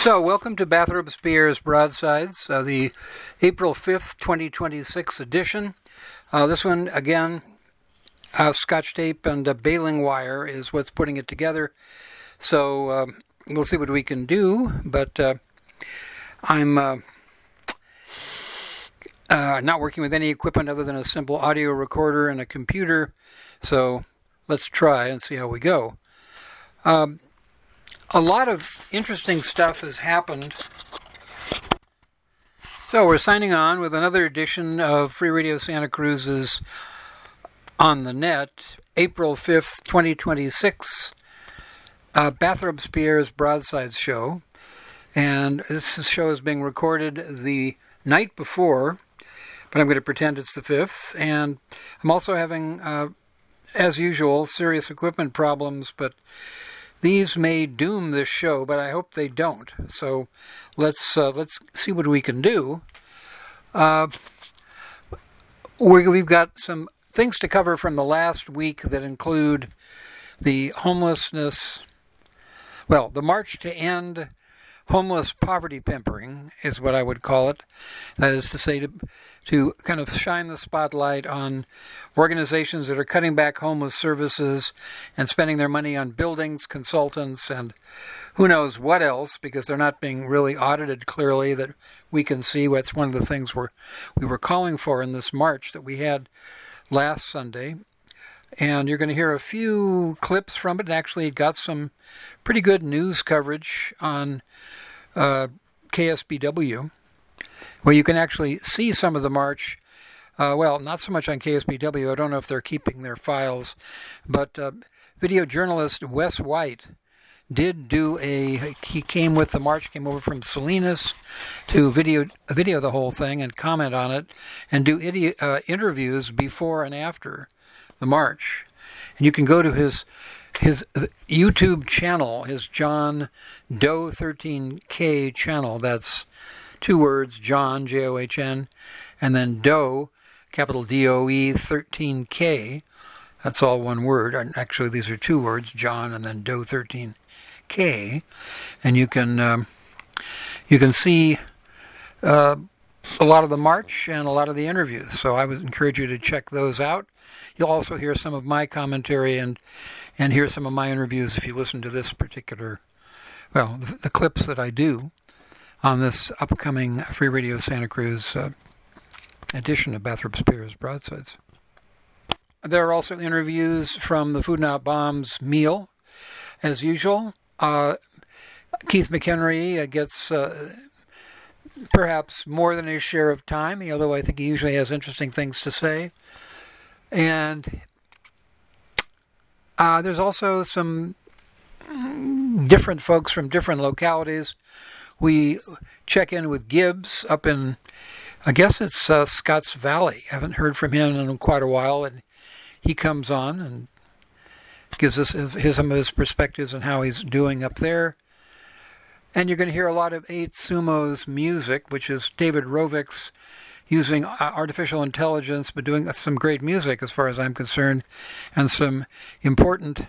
So, welcome to Bathrobe Spears Broadsides, the April 5th, 2026 edition. This one, again, Scotch tape and baling wire is what's putting it together. So, we'll see what we can do, but I'm not working with any equipment other than a simple audio recorder and a computer. So, let's try and see how we go. A lot of interesting stuff has happened. So we're signing on with another edition of Free Radio Santa Cruz's On the Net, April 5th, 2026, Bathrobe Spears Broadsides show. And this show is being recorded the night before, but I'm going to pretend it's the 5th. And I'm also having, as usual, serious equipment problems, but these may doom this show, but I hope they don't. So let's see what we can do. We've got some things to cover from the last week that include the homelessness. Well, the march to end homeless poverty pimpering is what I would call it. That is to say, to kind of shine the spotlight on organizations that are cutting back homeless services and spending their money on buildings, consultants, and who knows what else, because they're not being really audited clearly that we can see. That's one of the things we were calling for in this march that we had last Sunday. And you're going to hear a few clips from it. And actually, it got some pretty good news coverage on KSBW, where you can actually see some of the march. Well, not so much on KSBW. I don't know if they're keeping their files, but video journalist Wes White did he came with the march, came over from Salinas to video the whole thing and comment on it and do interviews before and after the march. And you can go to his YouTube channel, his John Doe 13K channel. That's two words, John, John, and then Doe, capital DOE 13K. That's all one word. Actually, these are two words, John and then Doe 13K. And you can see a lot of the march and a lot of the interviews. So I would encourage you to check those out. You'll also hear some of my commentary and hear some of my interviews if you listen to this particular, well, the clips that I do on this upcoming Free Radio Santa Cruz edition of Bathrobe Spears Broadsides. There are also interviews from the Food Not Bombs meal, as usual. Keith McHenry gets perhaps more than his share of time, although I think he usually has interesting things to say. And there's also some different folks from different localities. We check in with Gibbs up in, I guess it's Scotts Valley. I haven't heard from him in quite a while, and he comes on and gives us some of his perspectives on how he's doing up there. And you're going to hear a lot of Eight Sumo's music, which is David Rovick's using artificial intelligence, but doing some great music as far as I'm concerned, and some important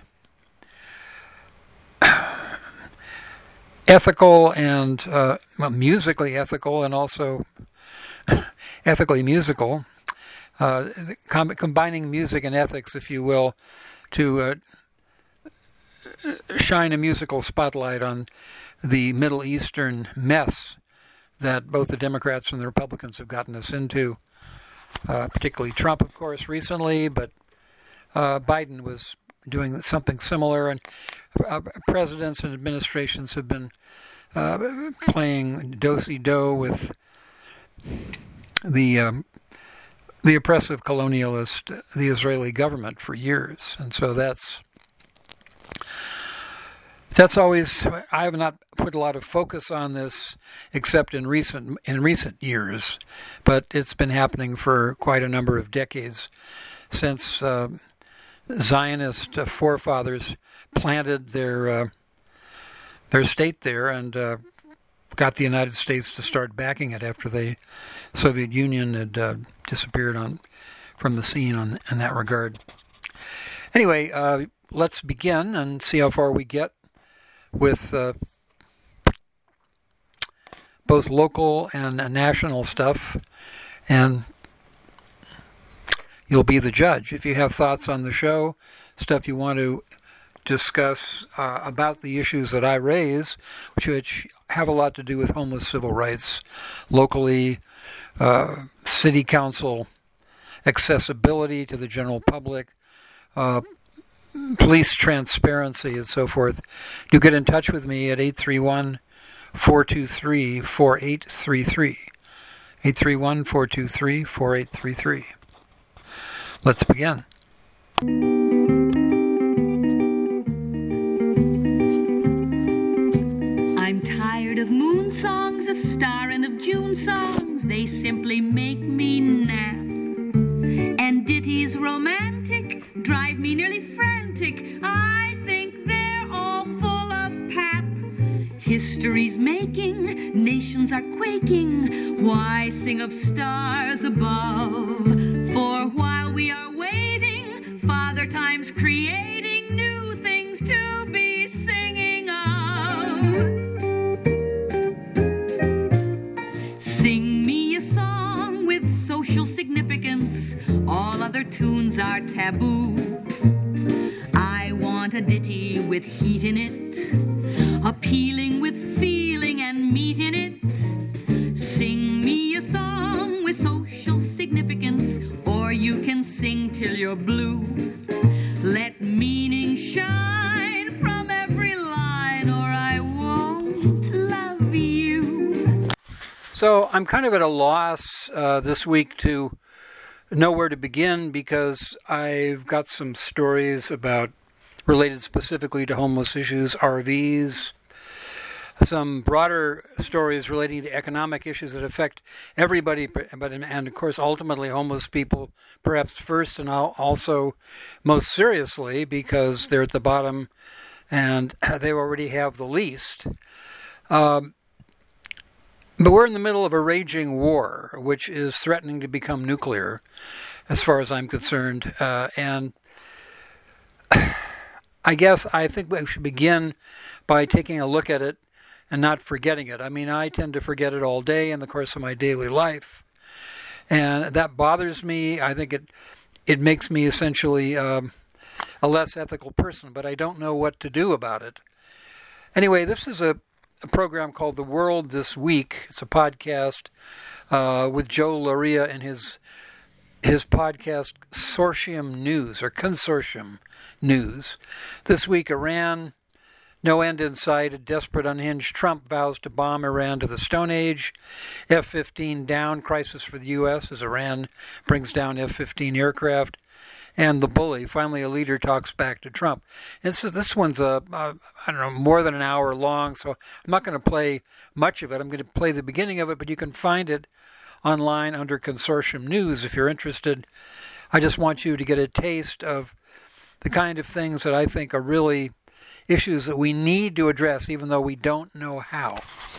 ethical and musically ethical and also ethically musical, combining music and ethics, if you will, to shine a musical spotlight on the Middle Eastern mess that both the Democrats and the Republicans have gotten us into, particularly Trump, of course, recently, but Biden was doing something similar, and presidents and administrations have been playing do-si-do with the oppressive colonialist, the Israeli government for years. And so that's always, I have not put a lot of focus on this except in recent years, but it's been happening for quite a number of decades since Zionist forefathers planted their state there and got the United States to start backing it after the Soviet Union had disappeared from the scene in that regard. Anyway, let's begin and see how far we get with both local and national stuff, and you'll be the judge. If you have thoughts on the show, stuff you want to discuss about the issues that I raise, which have a lot to do with homeless civil rights, locally, city council, accessibility to the general public, police transparency, and so forth, do get in touch with me at 831-423-4833. 831-423-4833. Let's begin. I'm tired of moon songs, of star and of June songs. They simply make me nap. And ditties romantic drive me nearly frantic. I think they're all full of pap. History's making, nations are quaking. Why sing of stars above? For while we are waiting, Father Time's creating new things to be singing of. Sing me a song with social significance. All other tunes are taboo. I want a ditty with heat in it, appealing with feeling and meat in it. Sing me a song with social significance, or you can sing till you're blue. Let meaning shine from every line, or I won't love you. So I'm kind of at a loss this week to know where to begin, because I've got some stories related specifically to homeless issues, RVs, some broader stories relating to economic issues that affect everybody, and of course ultimately homeless people perhaps first, and also most seriously because they're at the bottom and they already have the least. But we're in the middle of a raging war, which is threatening to become nuclear, as far as I'm concerned. And I think we should begin by taking a look at it and not forgetting it. I mean, I tend to forget it all day in the course of my daily life, and that bothers me. I think it makes me essentially a less ethical person, but I don't know what to do about it. Anyway, this is a program called The World This Week. It's a podcast with Joe Loria and his podcast Consortium News. This week, Iran, no end in sight. A desperate, unhinged Trump vows to bomb Iran to the Stone Age. F-15 down, crisis for the U.S. as Iran brings down F-15 aircraft. And the bully, finally a leader talks back to Trump. And this one's more than an hour long, so I'm not going to play much of it. I'm going to play the beginning of it, but you can find it online under Consortium News if you're interested. I just want you to get a taste of the kind of things that I think are really issues that we need to address, even though we don't know how.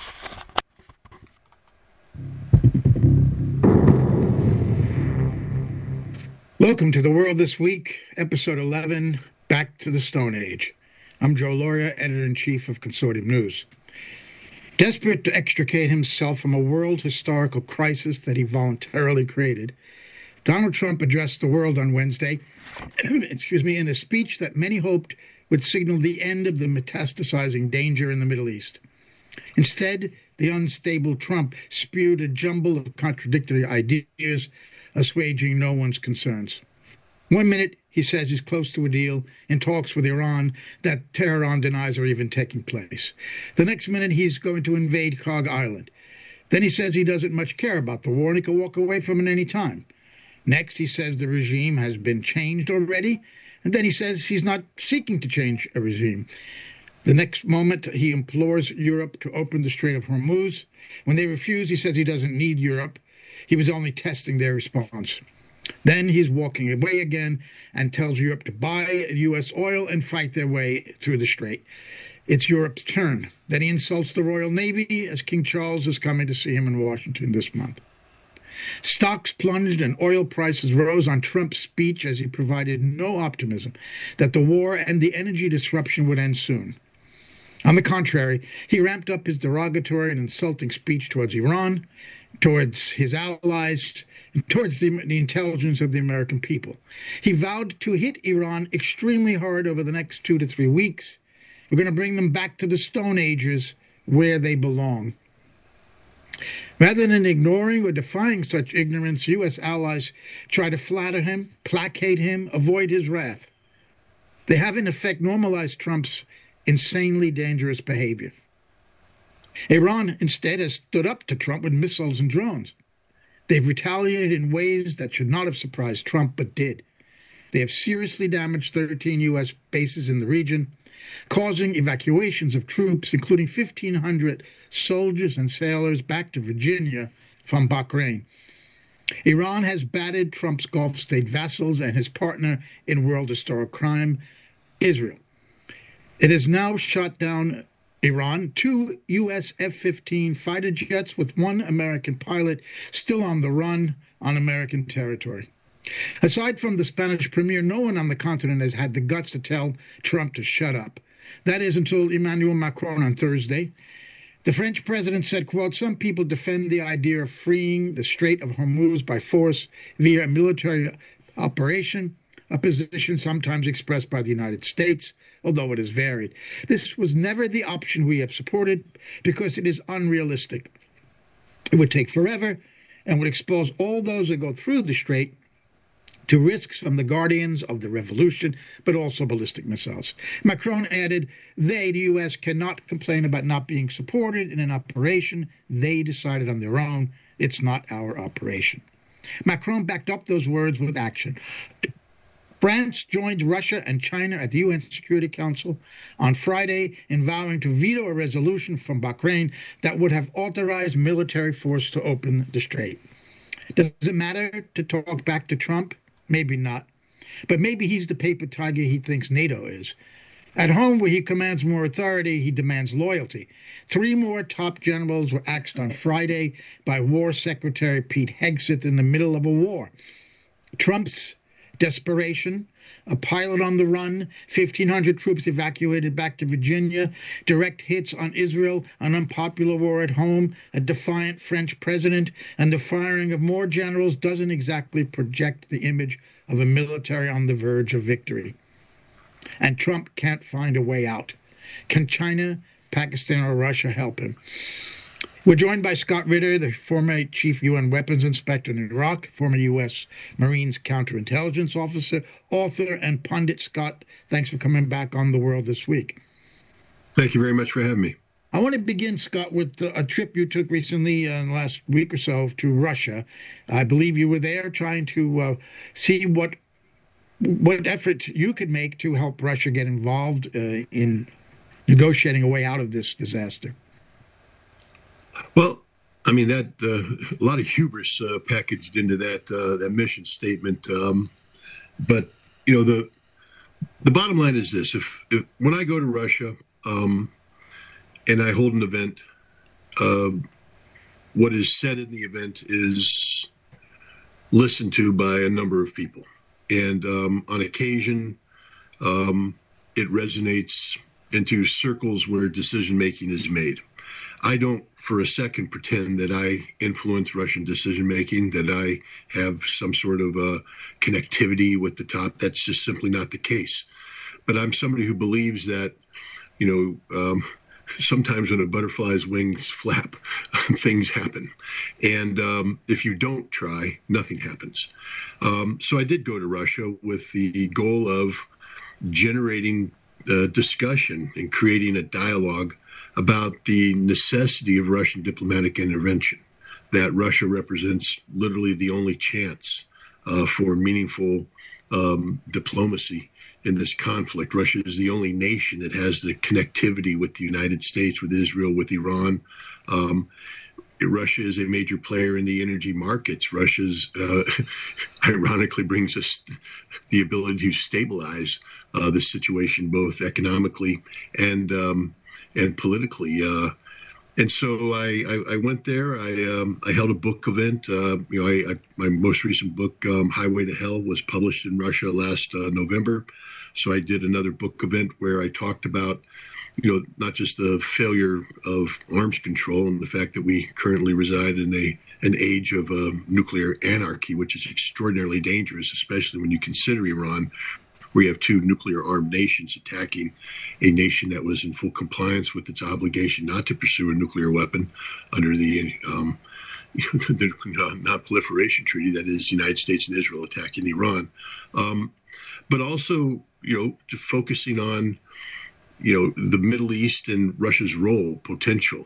Welcome to The World This Week, Episode 11, Back to the Stone Age. I'm Joe Loria, Editor-in-Chief of Consortium News. Desperate to extricate himself from a world historical crisis that he voluntarily created, Donald Trump addressed the world on Wednesday, in a speech that many hoped would signal the end of the metastasizing danger in the Middle East. Instead, the unstable Trump spewed a jumble of contradictory ideas, assuaging no one's concerns. 1 minute, he says he's close to a deal in talks with Iran that Tehran denies are even taking place. The next minute, he's going to invade Cog Island. Then he says he doesn't much care about the war and he can walk away from it any time. Next, he says the regime has been changed already, and then he says he's not seeking to change a regime. The next moment, he implores Europe to open the Strait of Hormuz. When they refuse, he says he doesn't need Europe. He was only testing their response. Then he's walking away again and tells Europe to buy U.S. oil and fight their way through the strait. It's Europe's turn. Then he insults the Royal Navy as King Charles is coming to see him in Washington this month. Stocks plunged and oil prices rose on Trump's speech as he provided no optimism that the war and the energy disruption would end soon. On the contrary, he ramped up his derogatory and insulting speech towards Iran, towards his allies, and towards the intelligence of the American people. He vowed to hit Iran extremely hard over the next 2 to 3 weeks. We're going to bring them back to the Stone Ages where they belong. Rather than ignoring or defying such ignorance, U.S. allies try to flatter him, placate him, avoid his wrath. They have, in effect, normalized Trump's insanely dangerous behavior. Iran, instead, has stood up to Trump with missiles and drones. They've retaliated in ways that should not have surprised Trump, but did. They have seriously damaged 13 U.S. bases in the region, causing evacuations of troops, including 1,500 soldiers and sailors, back to Virginia from Bahrain. Iran has battered Trump's Gulf state vassals and his partner in world historic crime, Israel. It has now shot down Iran 2 U.S. F-15 fighter jets with 1 American pilot still on the run on American territory. Aside from the Spanish premier, no one on the continent has had the guts to tell Trump to shut up. That is until Emmanuel Macron on Thursday. The French president said, quote, "Some people defend the idea of freeing the Strait of Hormuz by force via a military operation, a position sometimes expressed by the United States, although it is varied. This was never the option we have supported because it is unrealistic. It would take forever and would expose all those who go through the strait to risks from the guardians of the revolution, but also ballistic missiles." Macron added, the U.S., cannot complain about not being supported in an operation they decided on their own. It's not our operation. Macron backed up those words with action. France joined Russia and China at the UN Security Council on Friday in vowing to veto a resolution from Bahrain that would have authorized military force to open the strait. Does it matter to talk back to Trump? Maybe not. But maybe he's the paper tiger he thinks NATO is. At home, where he commands more authority, he demands loyalty. 3 more top generals were axed on Friday by War Secretary Pete Hegseth in the middle of a war. Trump's desperation, a pilot on the run, 1,500 troops evacuated back to Virginia, direct hits on Israel, an unpopular war at home, a defiant French president, and the firing of more generals doesn't exactly project the image of a military on the verge of victory. And Trump can't find a way out. Can China, Pakistan, or Russia help him? We're joined by Scott Ritter, the former chief UN weapons inspector in Iraq, former U.S. Marines counterintelligence officer, author, and pundit. Scott, thanks for coming back on The World This Week. Thank you very much for having me. I want to begin, Scott, with a trip you took recently in the last week or so to Russia. I believe you were there trying to see what effort you could make to help Russia get involved in negotiating a way out of this disaster. Well, I mean, that a lot of hubris packaged into that mission statement. But you know, the bottom line is this: if when I go to Russia and I hold an event, what is said in the event is listened to by a number of people, and on occasion, it resonates into circles where decision making is made. I don't for a second pretend that I influence Russian decision making, that I have some sort of connectivity with the top. That's just simply not the case. But I'm somebody who believes that, you know, sometimes when a butterfly's wings flap, things happen. And if you don't try, nothing happens. So I did go to Russia with the goal of generating discussion and creating a dialogue about the necessity of Russian diplomatic intervention, that Russia represents literally the only chance for meaningful diplomacy in this conflict. Russia is the only nation that has the connectivity with the United States, with Israel, with Iran. Russia is a major player in the energy markets. Russia's ironically brings us the ability to stabilize the situation both economically and politically. And so I went there. I held a book event. My most recent book, Highway to Hell, was published in Russia last November. So I did another book event where I talked about not just the failure of arms control and the fact that we currently reside in an age of nuclear anarchy, which is extraordinarily dangerous, especially when you consider Iran, where you have two nuclear-armed nations attacking a nation that was in full compliance with its obligation not to pursue a nuclear weapon under the Non-Proliferation Treaty, that is, the United States and Israel attacking Iran. But also, to focusing on, the Middle East and Russia's role, potential.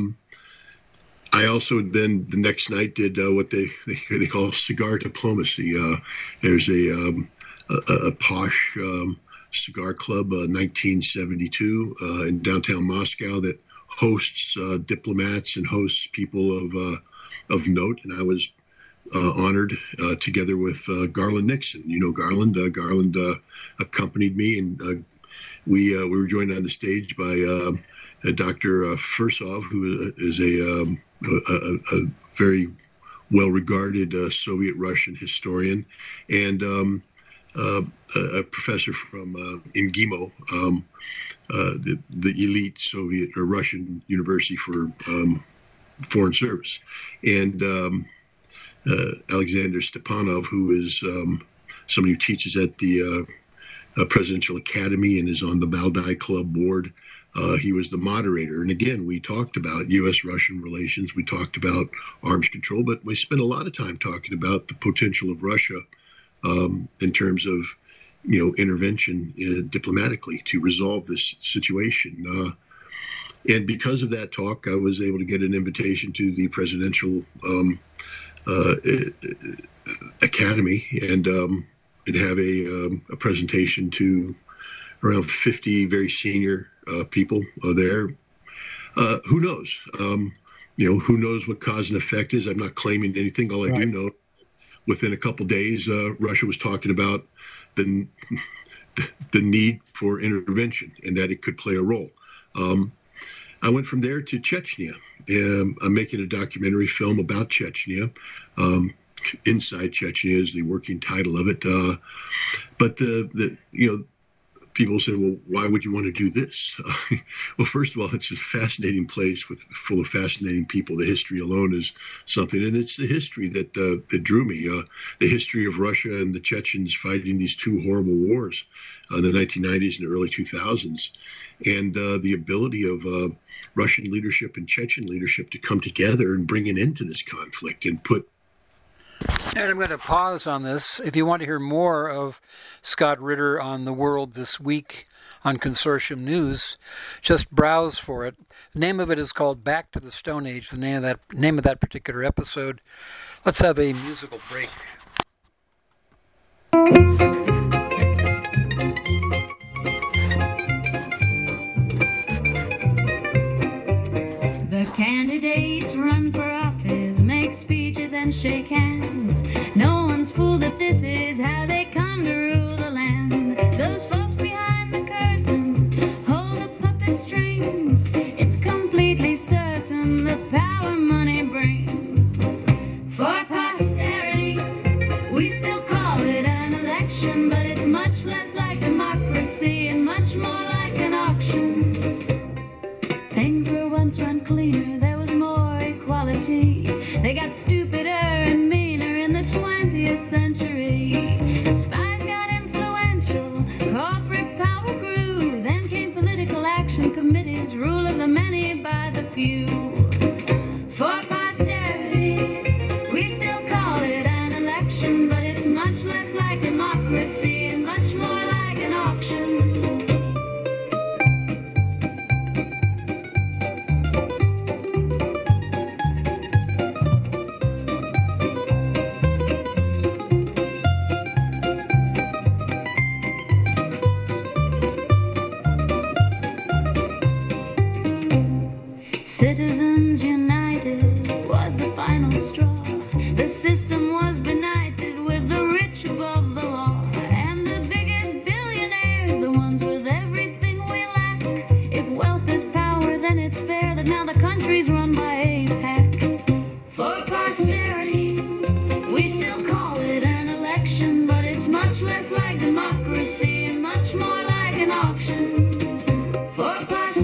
I also then the next night did what they call cigar diplomacy. There's a posh cigar club, 1972, in downtown Moscow that hosts diplomats and hosts people of note, and I was honored together with Garland Nixon. Garland. Garland accompanied me, and we were joined on the stage by Dr. Fursov, who is a very well-regarded Soviet-Russian historian, and a professor from MGIMO, the elite Soviet or Russian University for Foreign Service, and Alexander Stepanov, who is somebody who teaches at the Presidential Academy and is on the Valdai Club board. He was the moderator. And again, we talked about U.S.-Russian relations. We talked about arms control, but we spent a lot of time talking about the potential of Russia in terms of, intervention diplomatically to resolve this situation. And because of that talk, I was able to get an invitation to the Presidential Academy and have a presentation to around 50 very senior people there. Who knows? Who knows what cause and effect is? I'm not claiming anything. All I do know, within a couple of days, Russia was talking about the need for intervention and that it could play a role. I went from there to Chechnya. I'm making a documentary film about Chechnya. Inside Chechnya is the working title of it. But people say, well, why would you want to do this? Well, first of all, it's a fascinating place full of fascinating people. The history alone is something, and it's the history that drew me. The history of Russia and the Chechens fighting these two horrible wars in the 1990s and the early 2000s, and the ability of Russian leadership and Chechen leadership to come together and bring an end to this conflict and put. And I'm going to pause on this. If you want to hear more of Scott Ritter on The World This Week on Consortium News, just browse for it. The name of it is called Back to the Stone Age, the name of that particular episode. Let's have a musical break. The candidates run for office, make speeches and shake hands. No one's fooled that this is how they come to rule the land. Those folks behind the curtain hold the puppet strings. It's completely certain the power money brings. For posterity, we still call it an election, but it's much less like democracy and much more like an auction. Things were once run cleaner, there was more equality. They got stupider and meaner in the 20th century. Spies got influential, corporate power grew. Then came political action committees, rule of the many by the few. For posterity, we still call it an election, but it's much less like democracy and much more like an auction. Citizens United was the final straw. The system was benighted with the rich above the law. And the biggest billionaires, the ones with everything we lack. If wealth is power, then it's fair that now the country's run by AIPAC. For posterity, we still call it an election, but it's much less like democracy and much more like an auction. For posterity,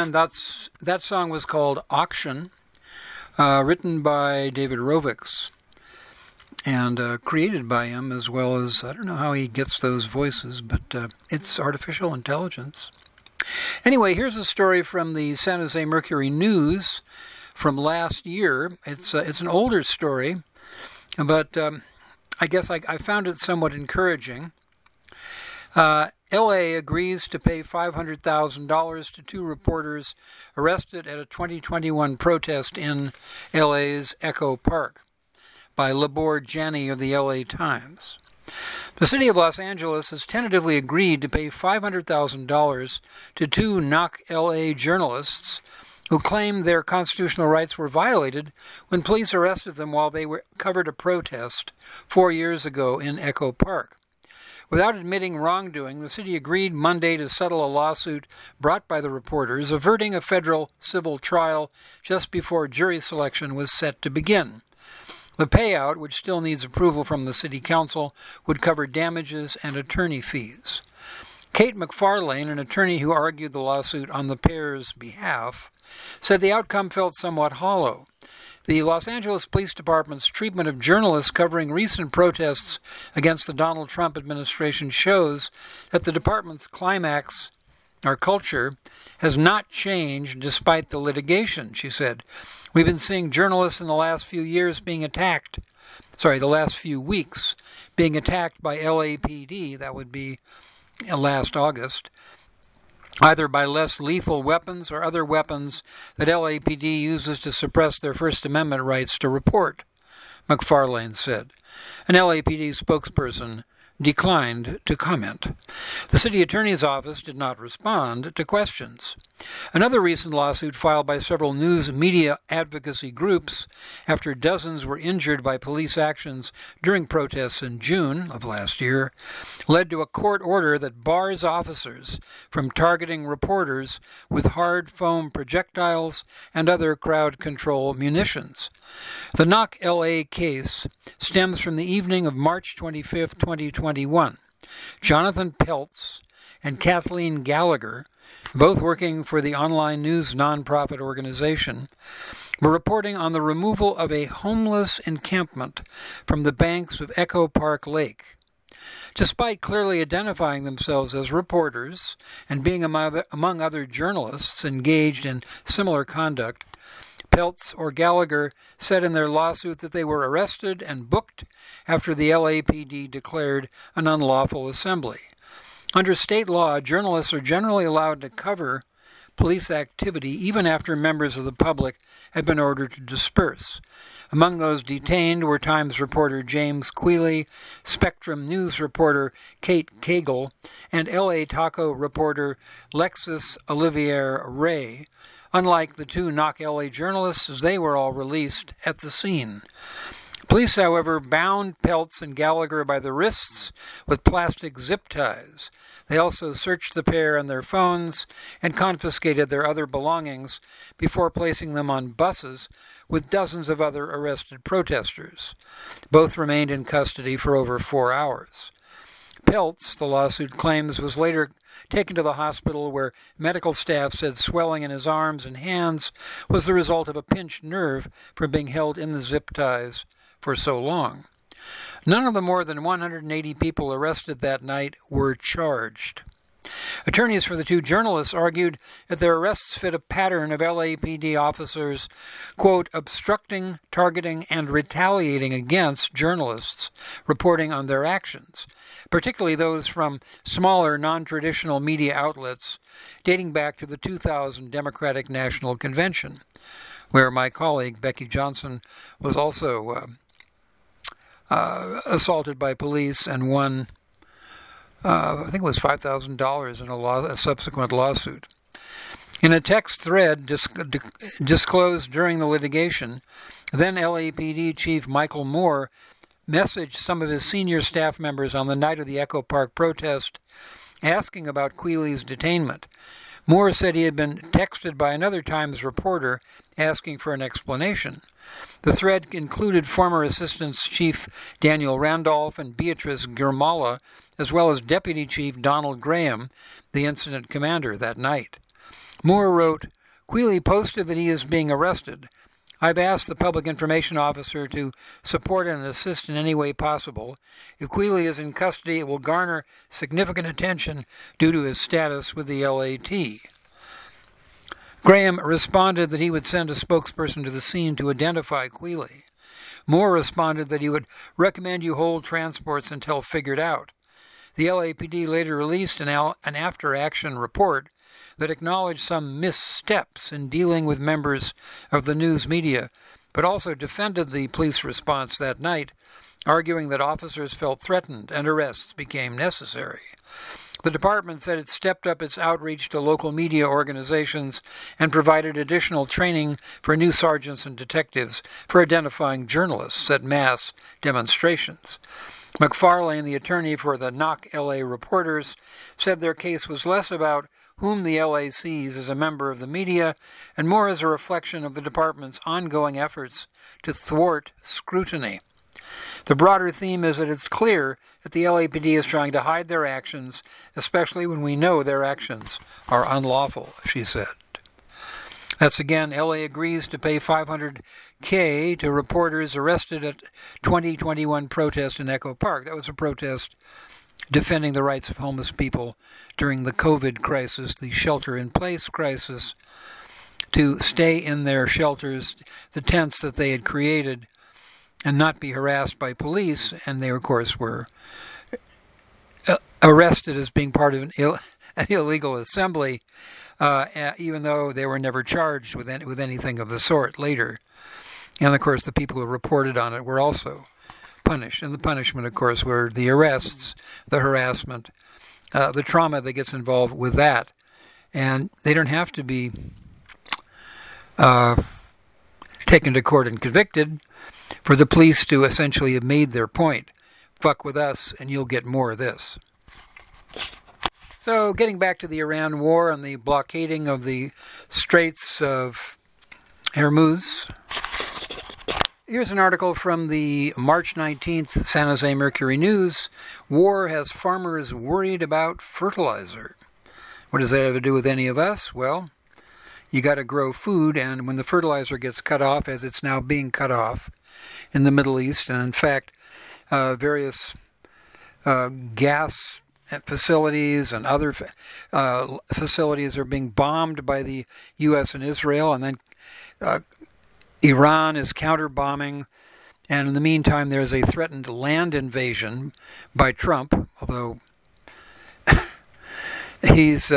and that song was called Auction, written by David Rovics and created by him, as well as, I don't know how he gets those voices, but it's artificial intelligence. Anyway, here's a story from the San Jose Mercury News from last year. It's an older story, but I guess I found it somewhat encouraging. L.A. agrees to pay $500,000 to two reporters arrested at a 2021 protest in L.A.'s Echo Park by Libor Janney of the L.A. Times. The city of Los Angeles has tentatively agreed to pay $500,000 to two Knock L.A. journalists who claimed their constitutional rights were violated when police arrested them while they covered a protest 4 years ago in Echo Park. Without admitting wrongdoing, the city agreed Monday to settle a lawsuit brought by the reporters, averting a federal civil trial just before jury selection was set to begin. The payout, which still needs approval from the city council, would cover damages and attorney fees. Kate McFarlane, an attorney who argued the lawsuit on the pair's behalf, said the outcome felt somewhat hollow. The Los Angeles Police Department's treatment of journalists covering recent protests against the Donald Trump administration shows that the department's culture has not changed despite the litigation, she said. We've been seeing journalists in the last few weeks being attacked by LAPD, that would be last August, either by less lethal weapons or other weapons that LAPD uses to suppress their First Amendment rights to report, McFarlane said. An LAPD spokesperson declined to comment. The city attorney's office did not respond to questions. Another recent lawsuit filed by several news media advocacy groups after dozens were injured by police actions during protests in June of last year led to a court order that bars officers from targeting reporters with hard foam projectiles and other crowd control munitions. The Knock L.A. case stems from the evening of March 25, 2021. Jonathan Peltz and Kathleen Gallagher, both working for the online news nonprofit organization, were reporting on the removal of a homeless encampment from the banks of Echo Park Lake. Despite clearly identifying themselves as reporters and being among other journalists engaged in similar conduct, Peltz or Gallagher said in their lawsuit that they were arrested and booked after the LAPD declared an unlawful assembly. Under state law, journalists are generally allowed to cover police activity even after members of the public had been ordered to disperse. Among those detained were Times reporter James Quealy, Spectrum News reporter Kate Cagle, and LA Taco reporter Lexis Olivier Ray. Unlike the two Knock LA journalists, they were all released at the scene. Police, however, bound Peltz and Gallagher by the wrists with plastic zip ties. They also searched the pair and their phones and confiscated their other belongings before placing them on buses with dozens of other arrested protesters. Both remained in custody for over 4 hours. Peltz, the lawsuit claims, was later taken to the hospital where medical staff said swelling in his arms and hands was the result of a pinched nerve from being held in the zip ties for so long. None of the more than 180 people arrested that night were charged. Attorneys for the two journalists argued that their arrests fit a pattern of LAPD officers, quote, obstructing, targeting, and retaliating against journalists reporting on their actions, particularly those from smaller non-traditional media outlets dating back to the 2000 Democratic National Convention, where my colleague Becky Johnson was also assaulted by police and won I think it was $5,000 in a subsequent lawsuit. In a text thread disclosed during the litigation, then LAPD Chief Michael Moore messaged some of his senior staff members on the night of the Echo Park protest asking about Quealy's detainment. Moore said he had been texted by another Times reporter asking for an explanation. The thread included former Assistant Chief Daniel Randolph and Beatrice Girmala, as well as Deputy Chief Donald Graham, the incident commander that night. Moore wrote, Quealy posted that he is being arrested. I've asked the public information officer to support and assist in any way possible. If Quealy is in custody, it will garner significant attention due to his status with the LAT. Graham responded that he would send a spokesperson to the scene to identify Quealy. Moore responded that he would recommend you hold transports until figured out. The LAPD later released an after-action report that acknowledged some missteps in dealing with members of the news media, but also defended the police response that night, arguing that officers felt threatened and arrests became necessary. The department said it stepped up its outreach to local media organizations and provided additional training for new sergeants and detectives for identifying journalists at mass demonstrations. McFarlane, the attorney for the Knock LA reporters, said their case was less about whom the LA sees as a member of the media and more as a reflection of the department's ongoing efforts to thwart scrutiny. The broader theme is that it's clear that the LAPD is trying to hide their actions, especially when we know their actions are unlawful, she said. That's again, LA agrees to pay $500K to reporters arrested at 2021 protest in Echo Park. That was a protest defending the rights of homeless people during the COVID crisis, the shelter-in-place crisis, to stay in their shelters, the tents that they had created, and not be harassed by police. And they, of course, were arrested as being part of an illegal assembly, even though they were never charged with anything of the sort later. And, of course, the people who reported on it were also punished. And the punishment, of course, were the arrests, the harassment, the trauma that gets involved with that. And they don't have to be taken to court and convicted for the police to essentially have made their point. Fuck with us and you'll get more of this. So getting back to the Iran war and the blockading of the Straits of Hormuz, here's an article from the March 19th San Jose Mercury News. War has farmers worried about fertilizer. What does that have to do with any of us? Well, you got to grow food, and when the fertilizer gets cut off, as it's now being cut off in the Middle East, and in fact, various gas facilities and other facilities are being bombed by the U.S. and Israel, and then Iran is counter-bombing, and in the meantime there's a threatened land invasion by Trump, although he's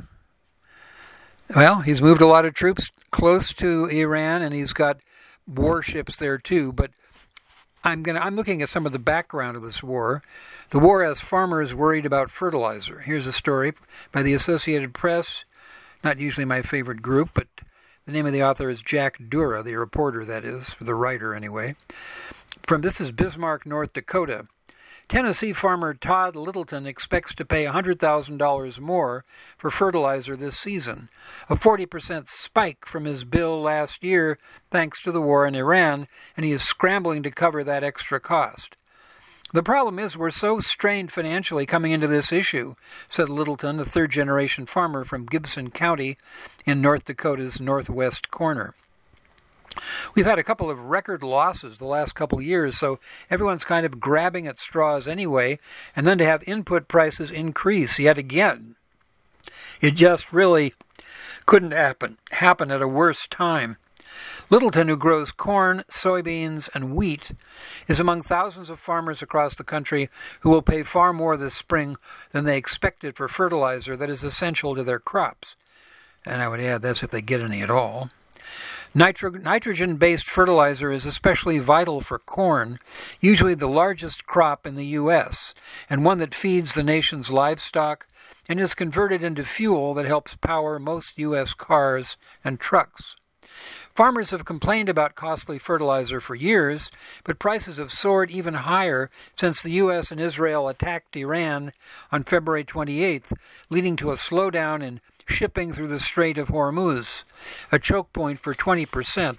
moved a lot of troops close to Iran, and he's got warships there too, but I'm looking at some of the background of this war. The war has farmers worried about fertilizer. Here's a story by the Associated Press, not usually my favorite group, but the name of the author is Jack Dura, the reporter, that is, the writer anyway. This is Bismarck, North Dakota. Tennessee farmer Todd Littleton expects to pay $100,000 more for fertilizer this season, a 40% spike from his bill last year thanks to the war in Iran, and he is scrambling to cover that extra cost. The problem is we're so strained financially coming into this issue, said Littleton, a third-generation farmer from Gibson County in North Dakota's northwest corner. We've had a couple of record losses the last couple of years, so everyone's kind of grabbing at straws anyway, and then to have input prices increase yet again. It just really couldn't happen at a worse time. Littleton, who grows corn, soybeans, and wheat, is among thousands of farmers across the country who will pay far more this spring than they expected for fertilizer that is essential to their crops. And I would add, that's if they get any at all. Nitrogen-based fertilizer is especially vital for corn, usually the largest crop in the U.S., and one that feeds the nation's livestock and is converted into fuel that helps power most U.S. cars and trucks. Farmers have complained about costly fertilizer for years, but prices have soared even higher since the U.S. and Israel attacked Iran on February 28th, leading to a slowdown in shipping through the Strait of Hormuz, a choke point for 20%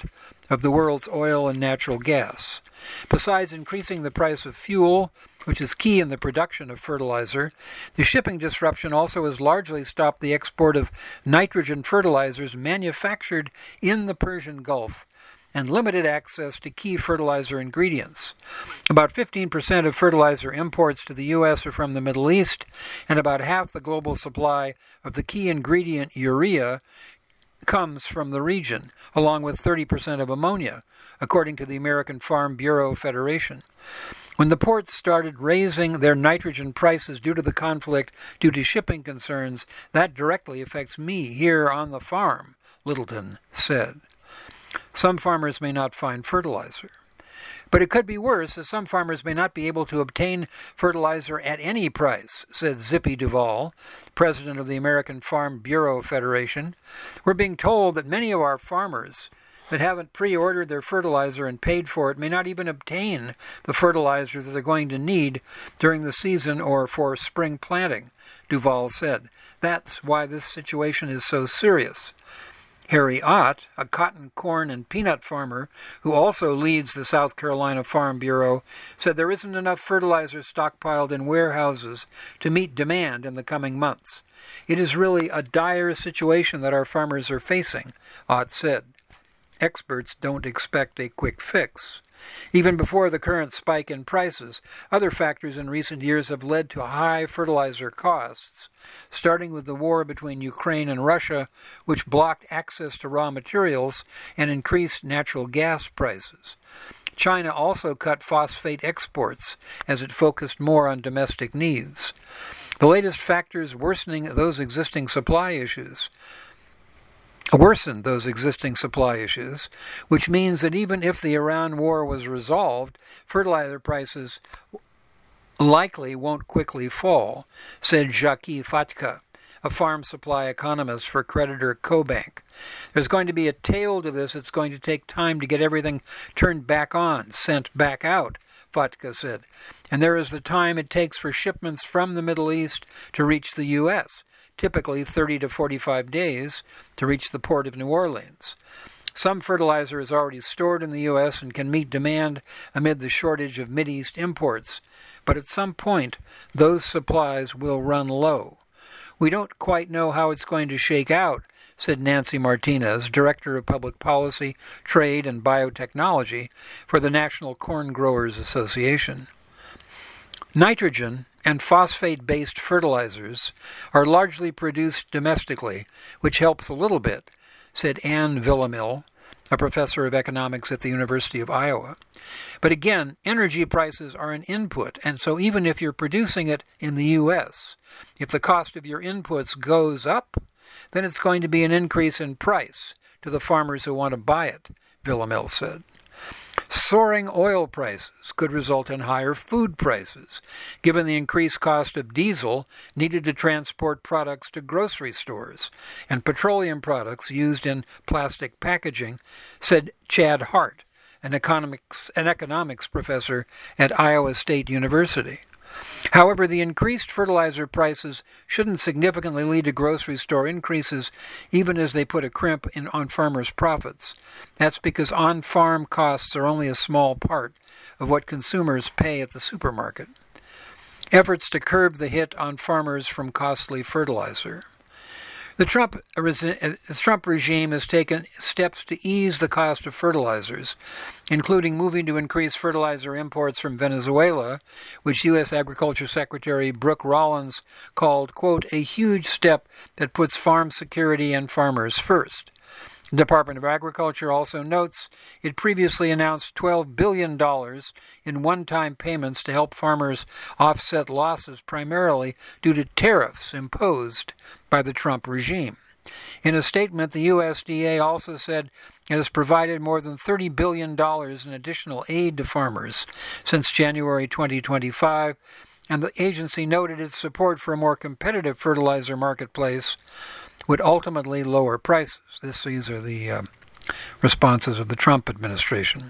of the world's oil and natural gas. Besides increasing the price of fuel, which is key in the production of fertilizer, the shipping disruption also has largely stopped the export of nitrogen fertilizers manufactured in the Persian Gulf and limited access to key fertilizer ingredients. About 15% of fertilizer imports to the U.S. are from the Middle East, and about half the global supply of the key ingredient urea comes from the region, along with 30% of ammonia, according to the American Farm Bureau Federation. When the ports started raising their nitrogen prices due to the conflict, due to shipping concerns, that directly affects me here on the farm, Littleton said. Some farmers may not find fertilizer. But it could be worse, as some farmers may not be able to obtain fertilizer at any price, said Zippy Duvall, president of the American Farm Bureau Federation. We're being told that many of our farmers that haven't pre-ordered their fertilizer and paid for it may not even obtain the fertilizer that they're going to need during the season or for spring planting, Duvall said. That's why this situation is so serious. Harry Ott, a cotton, corn, and peanut farmer who also leads the South Carolina Farm Bureau, said there isn't enough fertilizer stockpiled in warehouses to meet demand in the coming months. It is really a dire situation that our farmers are facing, Ott said. Experts don't expect a quick fix. Even before the current spike in prices, other factors in recent years have led to high fertilizer costs, starting with the war between Ukraine and Russia, which blocked access to raw materials and increased natural gas prices. China also cut phosphate exports as it focused more on domestic needs. The latest factors worsened those existing supply issues, which means that even if the Iran war was resolved, fertilizer prices likely won't quickly fall, said Jacques Fatka, a farm supply economist for creditor CoBank. There's going to be a tail to this. It's going to take time to get everything turned back on, sent back out, Fatka said. And there is the time it takes for shipments from the Middle East to reach the U.S., typically 30 to 45 days to reach the port of New Orleans. Some fertilizer is already stored in the U.S. and can meet demand amid the shortage of Mideast imports, but at some point those supplies will run low. We don't quite know how it's going to shake out, said Nancy Martinez, Director of Public Policy, Trade, and Biotechnology for the National Corn Growers Association. Nitrogen and phosphate-based fertilizers are largely produced domestically, which helps a little bit, said Ann Villamil, a professor of economics at the University of Iowa. But again, energy prices are an input, and so even if you're producing it in the U.S., if the cost of your inputs goes up, then it's going to be an increase in price to the farmers who want to buy it, Villamil said. Soaring oil prices could result in higher food prices, given the increased cost of diesel needed to transport products to grocery stores and petroleum products used in plastic packaging, said Chad Hart, an economics professor at Iowa State University. However, the increased fertilizer prices shouldn't significantly lead to grocery store increases, even as they put a crimp on farmers' profits. That's because on-farm costs are only a small part of what consumers pay at the supermarket. Efforts to curb the hit on farmers from costly fertilizer. The Trump regime has taken steps to ease the cost of fertilizers, including moving to increase fertilizer imports from Venezuela, which U.S. Agriculture Secretary Brooke Rollins called, quote, a huge step that puts farm security and farmers first. The Department of Agriculture also notes it previously announced $12 billion in one-time payments to help farmers offset losses primarily due to tariffs imposed by the Trump regime. In a statement, the USDA also said it has provided more than $30 billion in additional aid to farmers since January 2025, and the agency noted its support for a more competitive fertilizer marketplace would ultimately lower prices. These are the responses of the Trump administration.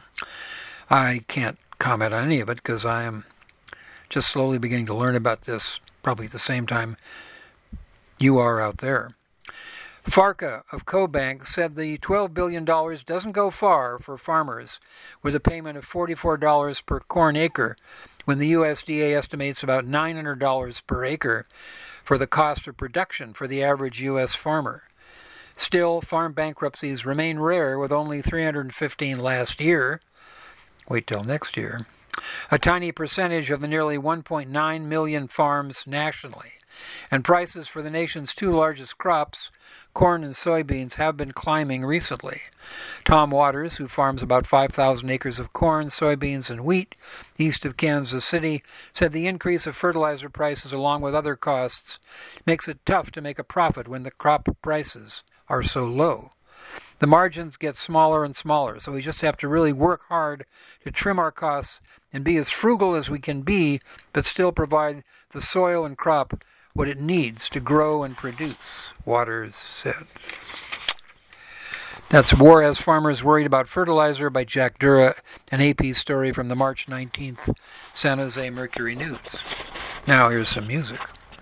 I can't comment on any of it because I am just slowly beginning to learn about this, probably at the same time you are out there. Farka of CoBank said the $12 billion doesn't go far for farmers with a payment of $44 per corn acre when the USDA estimates about $900 per acre for the cost of production for the average U.S. farmer. Still, farm bankruptcies remain rare with only 315 last year. Wait till next year. A tiny percentage of the nearly 1.9 million farms nationally. And prices for the nation's two largest crops, corn and soybeans, have been climbing recently. Tom Waters, who farms about 5,000 acres of corn, soybeans, and wheat east of Kansas City, said the increase of fertilizer prices along with other costs makes it tough to make a profit when the crop prices are so low. The margins get smaller and smaller, so we just have to really work hard to trim our costs and be as frugal as we can be, but still provide the soil and crop what it needs to grow and produce, Waters said. That's War Has Farmers Worried About Fertilizer by Jack Dura, an AP story from the March 19th San Jose Mercury News. Now here's some music.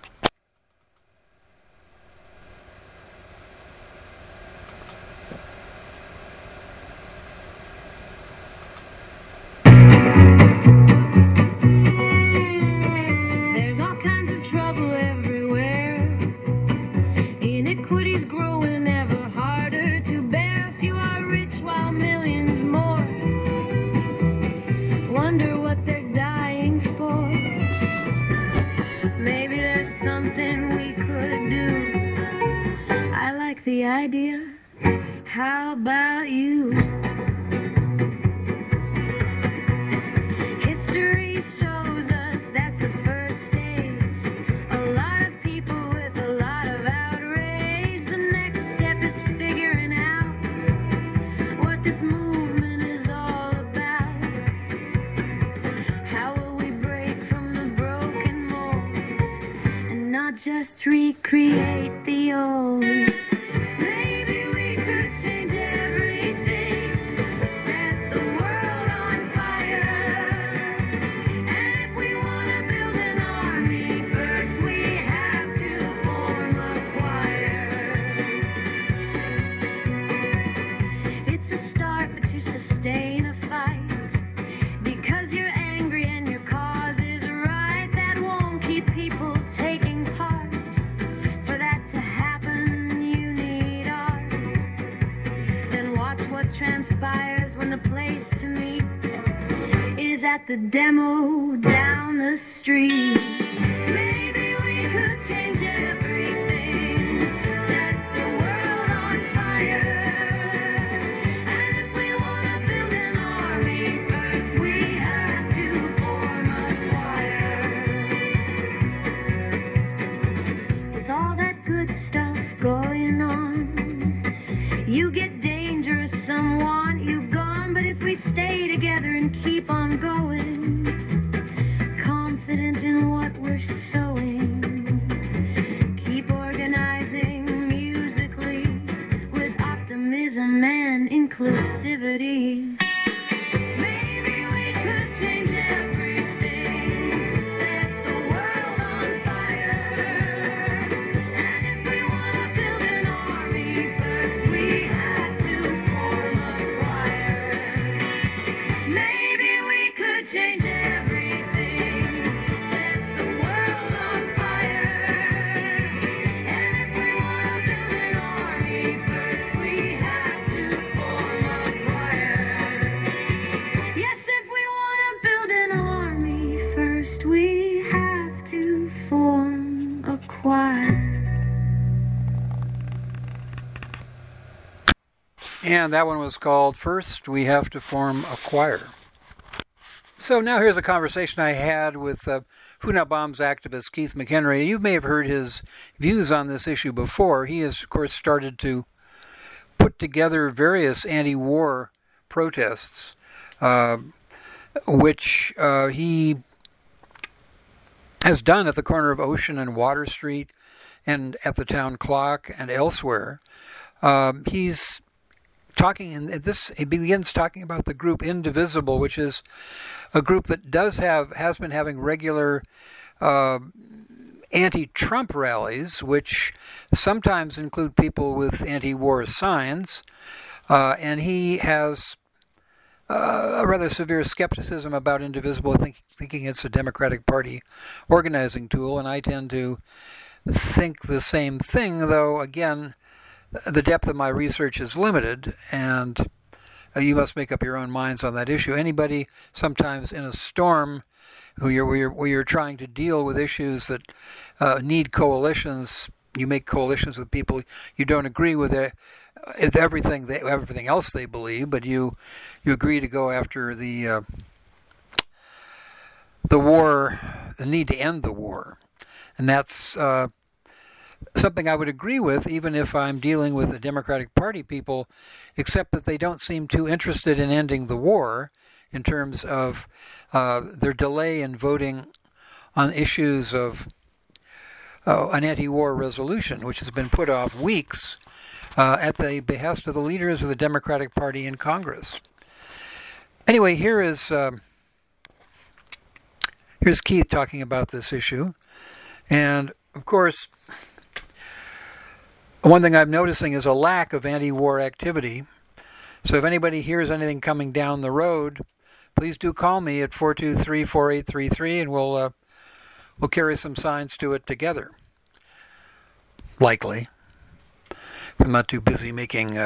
The idea, how about you? History shows us that's the first stage. A lot of people with a lot of outrage. The next step is figuring out what this movement is all about. How will we break from the broken mold and not just recreate the old? Transpires when the place to meet is at the demo down the street. Maybe we could change everything, set the world on fire. And if we want to build an army, first we have to form a choir. With all that good stuff going on, you get dangerous, someone you've gone. But if we stay together and keep on going, confident in what we're sowing, keep organizing musically with optimism and inclusivity. Maybe we could change everything, set the world on fire. And if we want to build an army, first we have to form a choir. Maybe we could change everything, set the world on fire. And if we want to build an army, first we have to form a choir. Yes, if we want to build an army, first we have to form a choir. And that one was called First We Have to Form a Choir. So now here's a conversation I had with Funabombs activist Keith McHenry. You may have heard his views on this issue before. He has, of course, started to put together various anti-war protests, which he has done at the corner of Ocean and Water Street and at the town clock and elsewhere. He's talking in this. He begins talking about the group Indivisible, which is a group that has been having regular anti-Trump rallies, which sometimes include people with anti-war signs, and he has a rather severe skepticism about Indivisible, thinking it's a Democratic Party organizing tool, and I tend to think the same thing, though, again, the depth of my research is limited, and you must make up your own minds on that issue. Anybody, sometimes in a storm, where you're trying to deal with issues that need coalitions, you make coalitions with people you don't agree with everything else they believe, but you agree to go after the war, the need to end the war, and that's something I would agree with, even if I'm dealing with the Democratic Party people, except that they don't seem too interested in ending the war in terms of their delay in voting on issues of an anti-war resolution, which has been put off weeks at the behest of the leaders of the Democratic Party in Congress. Anyway, here's Keith talking about this issue, and of course, one thing I'm noticing is a lack of anti-war activity. So if anybody hears anything coming down the road, please do call me at 423-4833, and we'll carry some signs to it together. Likely. If I'm not too busy making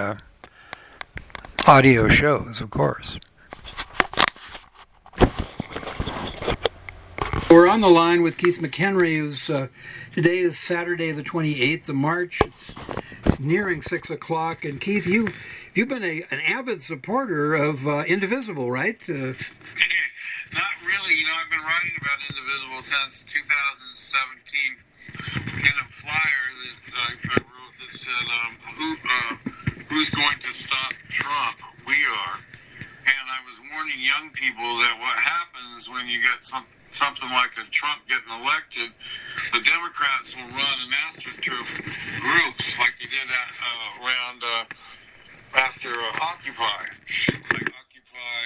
audio shows, of course. We're on the line with Keith McHenry, who's today is Saturday, the 28th of March. It's nearing 6 o'clock. And Keith, you've been an avid supporter of Indivisible, right? Not really. I've been writing about Indivisible since 2017 in a flyer that I wrote that said, who's going to stop Trump? We are. And I was warning young people that what happens when you get something like a Trump getting elected, the Democrats will run an astroturf groups like they did around after Occupy. Like Occupy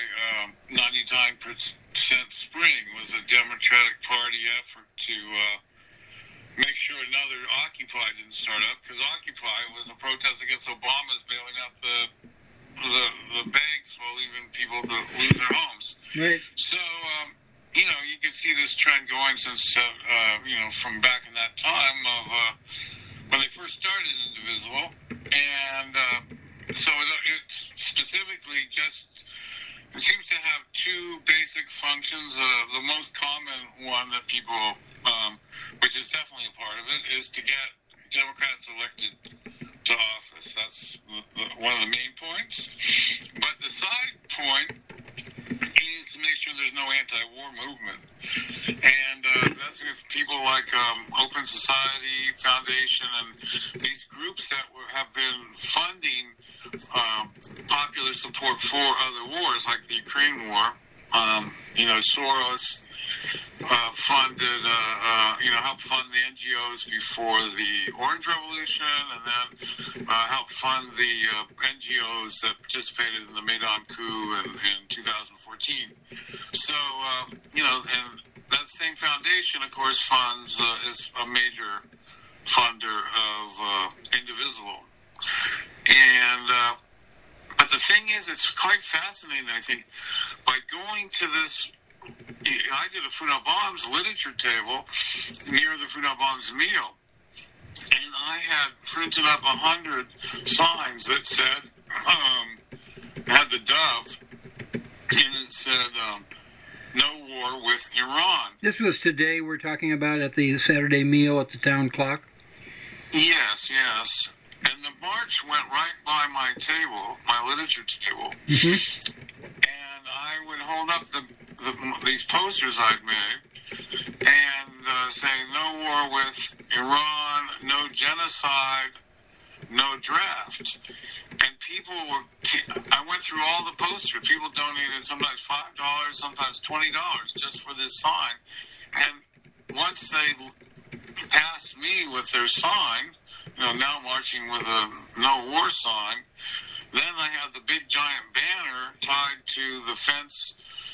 99% Spring was a Democratic Party effort to make sure another Occupy didn't start up, because Occupy was a protest against Obama's bailing out the banks while leaving people to lose their homes. Right. So, you can see this trend going since, from back in that time of when they first started Indivisible. And so it specifically it seems to have two basic functions. The most common one that people, which is definitely a part of it, is to get Democrats elected to office. That's one of the main points. But the side point is to make sure there's no anti-war movement. And that's with people like Open Society Foundation and these groups that have been funding popular support for other wars, like the Ukraine War. Soros funded, helped fund the NGOs before the Orange Revolution, and then helped fund the NGOs that participated in the Maidan coup in 2014. So, and that same foundation, of course, funds, is a major funder of Indivisible. And, but the thing is, it's quite fascinating, I think, by going to this. I did a Funab Bombs literature table near the Funab Bombs meal, and I had printed up 100 signs that said, had the dove, and it said, no war with Iran. This was today we're talking about at the Saturday meal at the town clock? Yes. And the march went right by my table, my literature table, and I would hold up these posters I'd made and say, no war with Iran, no genocide, no draft. And people I went through all the posters. People donated sometimes $5, sometimes $20 just for this sign. And once they passed me with their sign, now marching with a no war sign, then I had the big giant banner tied to the fence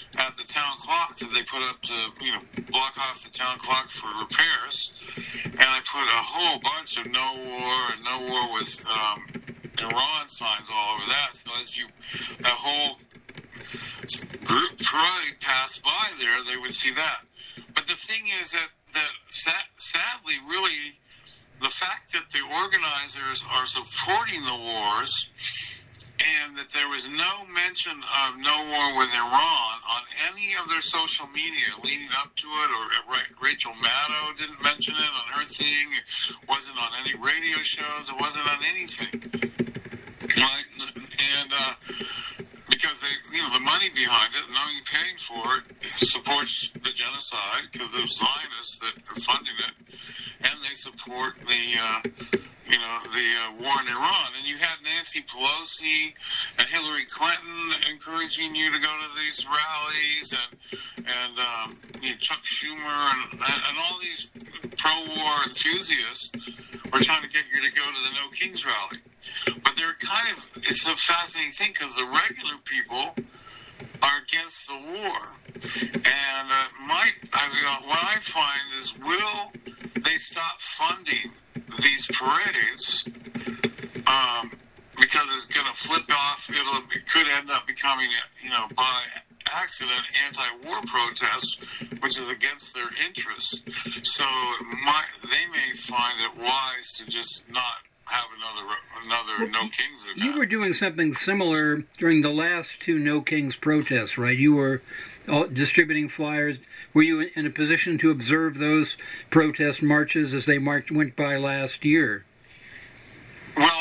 at the town clock that they put up to, block off the town clock for repairs. And I put a whole bunch of no war and no war with Iran signs all over that. So as that whole group parade passed by there, they would see that. But the thing is that sadly, really, the fact that the organizers are supporting the wars and that there was no mention of no war with Iran on any of their social media leading up to it, or Rachel Maddow didn't mention it on her thing, it wasn't on any radio shows, it wasn't on anything. Right? And because the money behind it, the money paying for it, supports the genocide because there's Zionists that are funding it, and they support the war in Iran. And you had Nancy Pelosi and Hillary Clinton encouraging you to go to these rallies, and Chuck Schumer and all these pro-war enthusiasts were trying to get you to go to the No Kings rally. But it's a fascinating thing because the regular people are against the war. And what I find is, will they stop funding these parades because it's going to flip off? It could end up becoming, by accident, anti-war protests, which is against their interests. So they may find it wise to just not have another No Kings event. You were doing something similar during the last two No Kings protests, right? You were distributing flyers. Were you in a position to observe those protest marches as they went by last year? Well,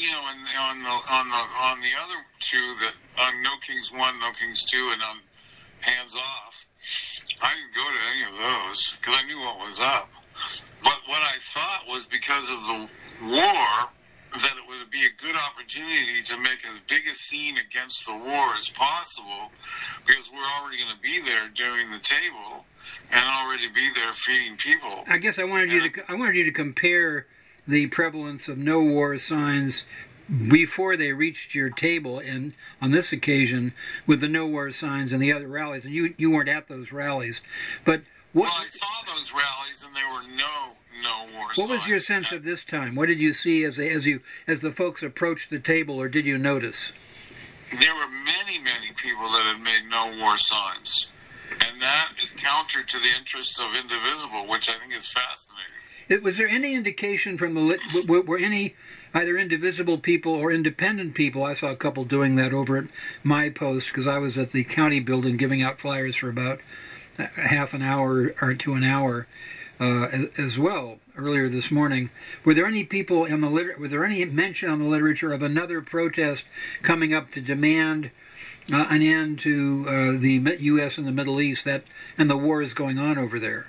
on the other two, that on No Kings 1, No Kings 2, and on Hands Off, I didn't go to any of those because I knew what was up. But what I thought was, because of the war, that it would be a good opportunity to make as big a scene against the war as possible, because we're already going to be there doing the table and already be there feeding people. I guess I wanted you to compare the prevalence of no war signs before they reached your table, and on this occasion with the no war signs and the other rallies. And you weren't at those rallies, but well, I saw those rallies, and there were no war signs. What was your sense of this time? What did you see as the folks approached the table, or did you notice? There were many people that had made no war signs, and that is counter to the interests of Indivisible, which I think is fascinating. Was there any indication from were any either Indivisible people or independent people? I saw a couple doing that over at my post, because I was at the county building giving out flyers for about half an hour or to an hour as well earlier this morning. Were there any people were there any mention on the literature of another protest coming up to demand an end to the U.S. and the Middle East and the war is going on over there?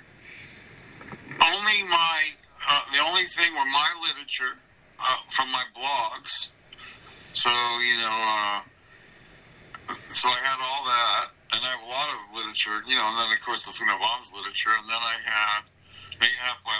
The only thing were my literature from my blogs. So so I had all that. And I have a lot of literature, and then, of course, the Funa Bombs literature, and then I had Mayhap by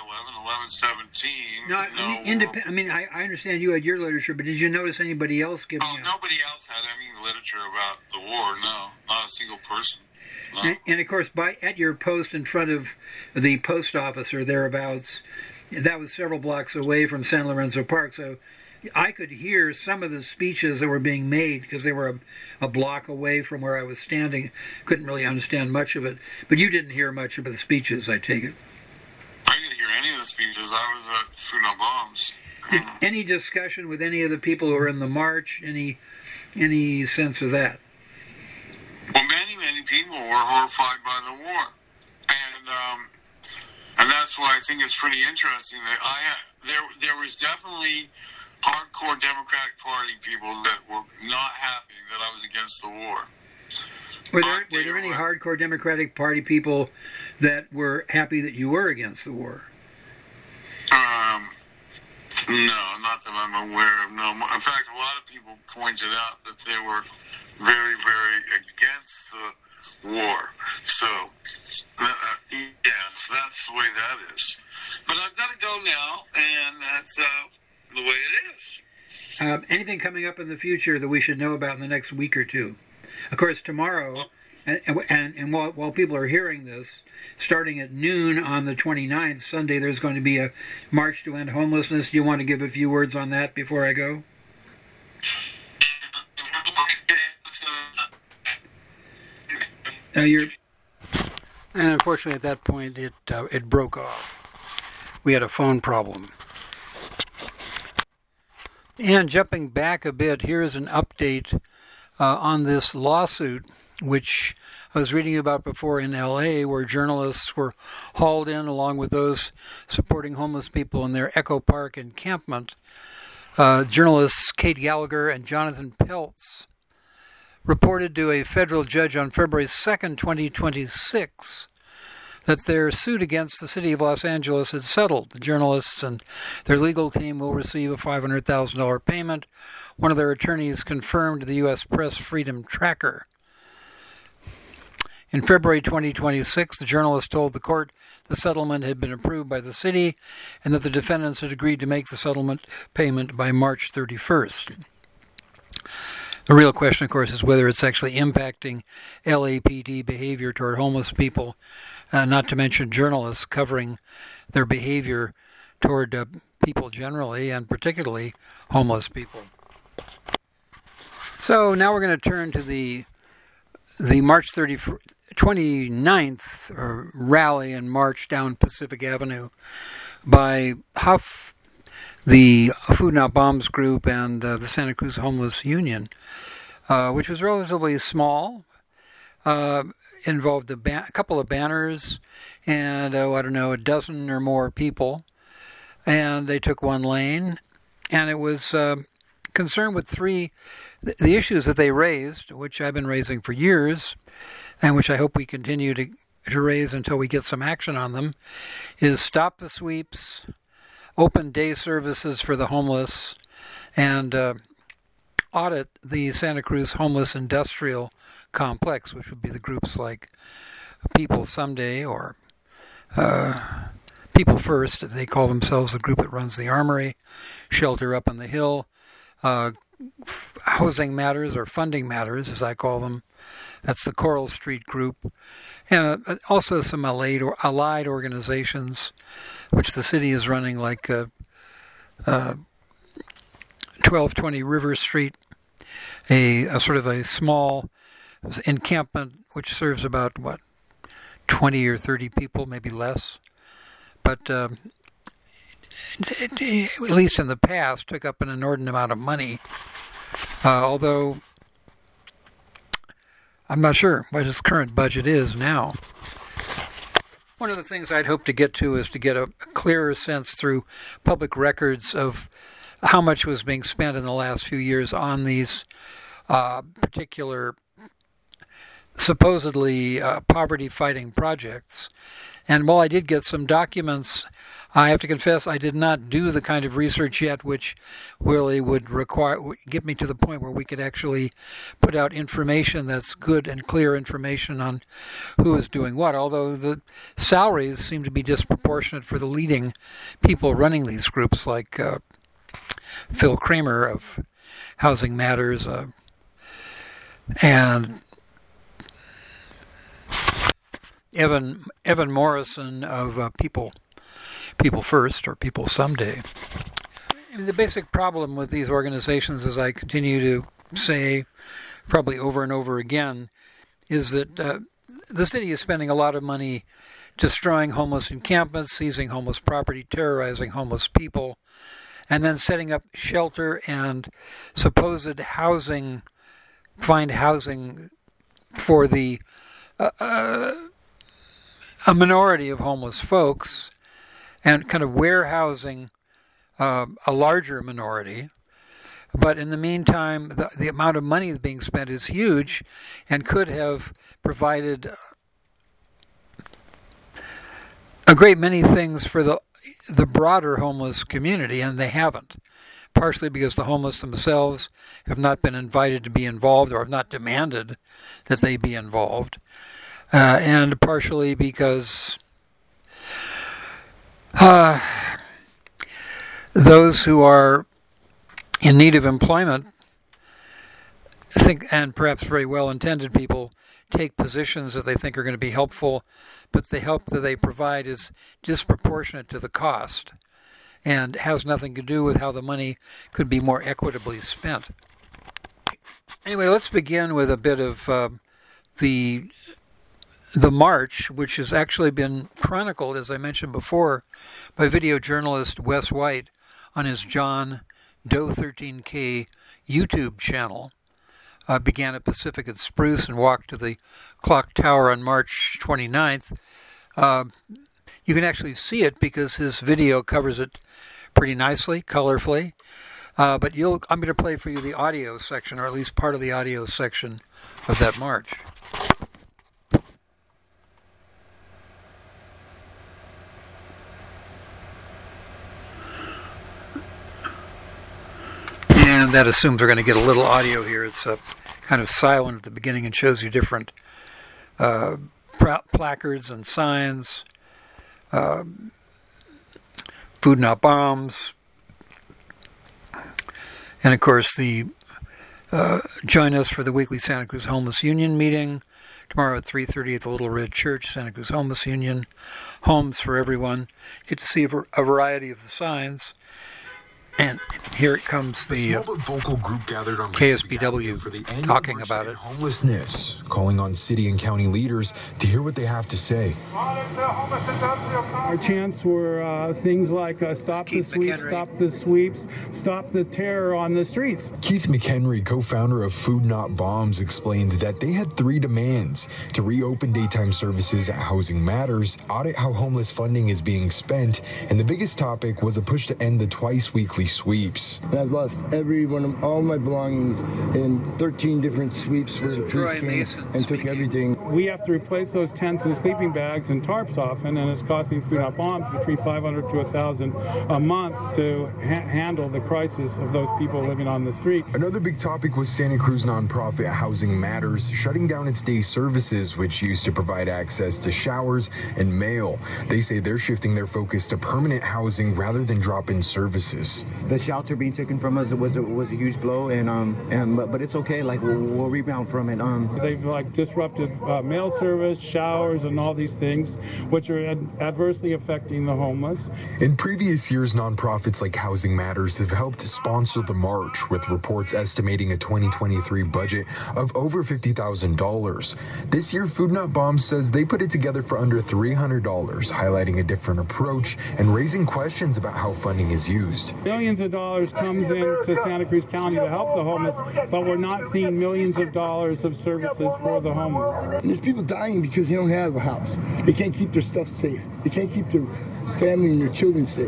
11, 11:17. I understand you had your literature, but did you notice anybody else giving out? Nobody else had any literature about the war, no. Not a single person. No. And of course, at your post in front of the post office or thereabouts, that was several blocks away from San Lorenzo Park, so I could hear some of the speeches that were being made because they were a block away from where I was standing. Couldn't really understand much of it. But you didn't hear much of the speeches, I take it. I didn't hear any of the speeches. I was at Funa Bombs. Any discussion with any of the people who were in the march? Any sense of that? Well, many people were horrified by the war. And that's why I think it's pretty interesting that there was definitely hardcore Democratic Party people that were not happy that I was against the war. Were there any hardcore Democratic Party people that were happy that you were against the war? No, not that I'm aware of. No. In fact, a lot of people pointed out that they were very, very against the war. So, that's the way that is. But I've got to go now, and that's the way it is. Anything coming up in the future that we should know about in the next week or two? Of course, tomorrow And while people are hearing this, starting at noon on the 29th, Sunday, there's going to be a March to End Homelessness. Do you want to give a few words on that before I go? And unfortunately, at that point, it broke off. We had a phone problem. And jumping back a bit, here's an update on this lawsuit, which I was reading about before in L.A., where journalists were hauled in along with those supporting homeless people in their Echo Park encampment. Journalists Kate Gallagher and Jonathan Peltz reported to a federal judge on February 2nd, 2026, that their suit against the city of Los Angeles had settled. The journalists and their legal team will receive a $500,000 payment. One of their attorneys confirmed to the U.S. Press Freedom Tracker. In February 2026, the journalist told the court the settlement had been approved by the city and that the defendants had agreed to make the settlement payment by March 31st. The real question, of course, is whether it's actually impacting LAPD behavior toward homeless people, not to mention journalists covering their behavior toward people generally, and particularly homeless people. So now we're going to turn to the March 29th rally and march down Pacific Avenue by Huff, the Food Not Bombs group, and the Santa Cruz Homeless Union, which was relatively small, involved a couple of banners and, a dozen or more people, and they took one lane, and it was concerned with the issues that they raised, which I've been raising for years, and which I hope we continue to raise until we get some action on them, is stop the sweeps, open day services for the homeless, and audit the Santa Cruz Homeless Industrial Complex, which would be the groups like People Someday or People First. They call themselves the group that runs the Armory, Shelter Up on the Hill, Housing Matters, or Funding Matters, as I call them. That's the Coral Street group. And also some allied organizations, which the city is running, like 1220 River Street, a sort of a small encampment which serves about, 20 or 30 people, maybe less. But at least in the past, took up an inordinate amount of money, although I'm not sure what his current budget is now. One of the things I'd hope to get to is to get a clearer sense through public records of how much was being spent in the last few years on these particular supposedly poverty-fighting projects. And while I did get some documents, I have to confess I did not do the kind of research yet which really would get me to the point where we could actually put out information that's good and clear information on who is doing what, although the salaries seem to be disproportionate for the leading people running these groups, like Phil Kramer of Housing Matters and Evan Morrison of People First or People Someday. The basic problem with these organizations, as I continue to say probably over and over again, is that the city is spending a lot of money destroying homeless encampments, seizing homeless property, terrorizing homeless people, and then setting up shelter and supposed housing, find housing for the a minority of homeless folks, and kind of warehousing a larger minority. But in the meantime, the amount of money that's being spent is huge and could have provided a great many things for the broader homeless community, and they haven't. Partially because the homeless themselves have not been invited to be involved or have not demanded that they be involved. And partially because those who are in need of employment think, and perhaps very well-intended people, take positions that they think are going to be helpful, but the help that they provide is disproportionate to the cost and has nothing to do with how the money could be more equitably spent. Anyway, let's begin with a bit of the march, which has actually been chronicled, as I mentioned before, by video journalist Wes White on his John Doe 13K YouTube channel. Began at Pacific and Spruce and walked to the clock tower on March 29th. You can actually see it because his video covers it pretty nicely, colorfully. But I'm going to play for you the audio section, or at least part of the audio section of that march. And that assumes we're going to get a little audio here. It's kind of silent at the beginning and shows you different placards and signs, food not bombs, and of course join us for the weekly Santa Cruz Homeless Union meeting tomorrow at 3:30 at the Little Red Church, Santa Cruz Homeless Union, homes for everyone. You get to see a variety of the signs. And here it comes, the vocal group gathered on KSBW for the talking about it. Homelessness, calling on city and county leaders to hear what they have to say. Our chants were things like stop the sweeps, stop the sweeps, stop the terror on the streets. Keith McHenry, co-founder of Food Not Bombs, explained that they had 3 demands: to reopen daytime services at Housing Matters, audit how homeless funding is being spent, and the biggest topic was a push to end the twice-weekly sweeps. I've lost all my belongings in 13 different sweeps where the police came and took everything. We have to replace those tents and sleeping bags and tarps often, and it's costing Food Not Bombs between $500 to $1,000 a month to handle the crisis of those people living on the street. Another big topic was Santa Cruz nonprofit Housing Matters shutting down its day services, which used to provide access to showers and mail. They say they're shifting their focus to permanent housing rather than drop-in services. The shelter being taken from us was a huge blow, but it's okay. Like we'll rebound from it. They've disrupted mail service, showers, and all these things, which are adversely affecting the homeless. In previous years, nonprofits like Housing Matters have helped sponsor the march, with reports estimating a 2023 budget of over $50,000. This year, Food Not Bombs says they put it together for under $300, highlighting a different approach and raising questions about how funding is used. Millions of dollars comes into Santa Cruz County to help the homeless, but we're not seeing millions of dollars of services for the homeless. And there's people dying because they don't have a house. They can't keep their stuff safe. They can't keep their family and their children safe.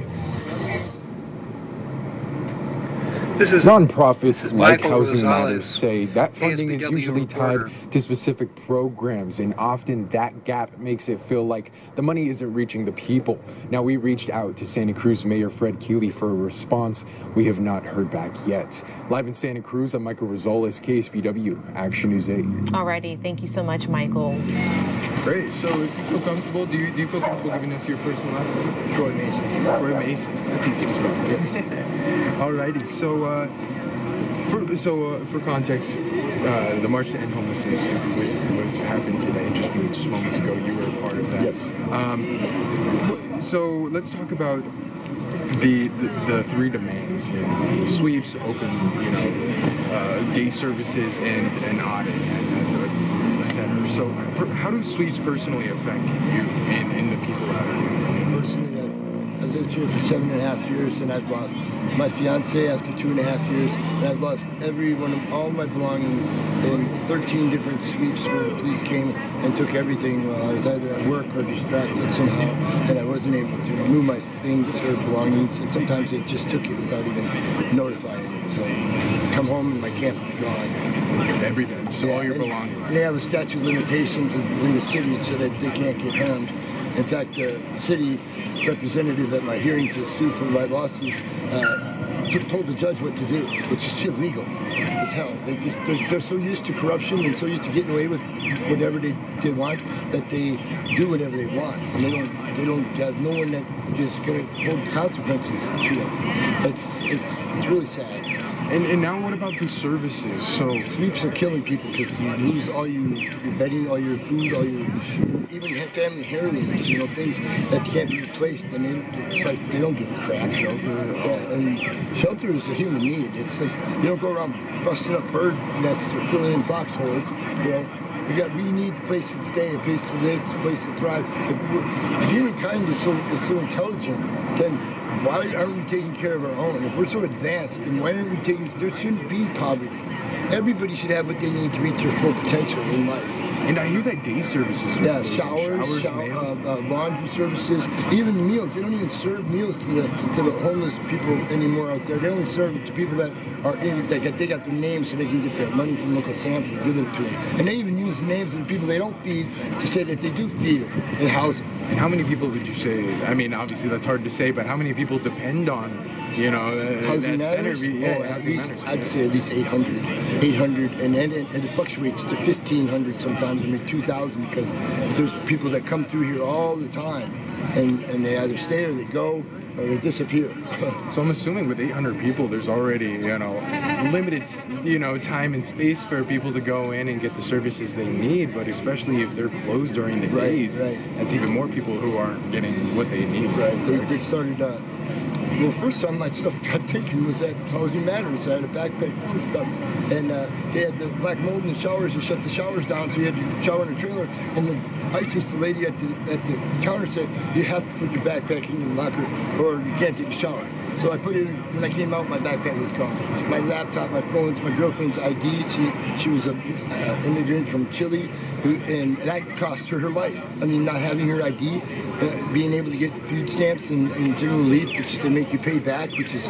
This is nonprofits like Michael Housing Rosales, Matters say that funding is KSBW usually reporter. tied to specific programs, and often that gap makes it feel like the money isn't reaching the people. Now, we reached out to Santa Cruz Mayor Fred Keeley for a response. We have not heard back yet. Live in Santa Cruz, I'm Michael Rosales, KSBW, Action News 8. Alrighty, thank you so much, Michael. Great. So, if you feel comfortable, do you feel comfortable giving us your first and last name? Troy Mason. Troy Mason. That's easy to spell. Alrighty. So, for context, the March to End Homelessness was happened today. Just moments ago, you were a part of that. Yes. So let's talk about the 3 demands. The sweeps, open, day services, and an audit at the center. So, how do sweeps personally affect you and the people out here? Personally, I've lived here for 7.5 years, and I've lost my fiance after 2.5 years, and I've lost all my belongings in 13 different sweeps where the police came and took everything while I was either at work or distracted somehow, and I wasn't able to remove my things or belongings, and sometimes they just took it without even notifying me. So I come home and my camp is gone. Everything, so all your belongings. They have a statute of limitations in the city so that they can't get harmed. In fact, the city representative at my hearing to sue for my losses told the judge what to do, which is illegal as hell. They're so used to corruption and so used to getting away with whatever they want that they do whatever they want, and they don't have no one that is going to hold consequences to them. It's really sad. And now what about the services? So sweeps are killing people because you lose all your bedding, all your food, all your even family heirlooms, things that can't be replaced. And it's like they don't give a crap. Shelter. Yeah, and shelter is a human need. It's like you don't go around busting up bird nests or filling in foxholes. We need a place to stay, a place to live, a place to thrive. If humankind is so intelligent, then why aren't we taking care of our own? If we're so advanced, then why aren't we there shouldn't be poverty. Everybody should have what they need to reach their full potential in life. And I hear that day services are showers, laundry services, even meals. They don't even serve meals to the homeless people anymore out there. They only serve it to people that are they got their names so they can get their money from local Sanford and give it to them. And they even use the names of the people they don't feed to say that they do feed them and house them. And how many people would you say? I mean, obviously that's hard to say, but how many people depend on, housing matters? Housing matters. I'd say at least 800, and it fluctuates to 1,500 sometimes, 2,000 because there's people that come through here all the time, and they either stay or they go or they disappear. So I'm assuming with 800 people, there's already limited time and space for people to go in and get the services they need. But especially if they're closed during the days, that's even more people who aren't getting what they need. Right. They started. Well, first time my stuff got taken was at Housing Matters. I had a backpack full of stuff, and they had the black mold in the showers. They shut the showers down, so you had to shower in a trailer. And the ISIS, the lady at the counter said, "You have to put your backpack in the locker, or you can't take a shower." So I put it in. When I came out, my backpack was gone. My laptop, my phones, my girlfriend's ID. She was an immigrant from Chile, and that cost her life. I mean, not having her ID, being able to get food stamps and general relief, which they make you pay back, which is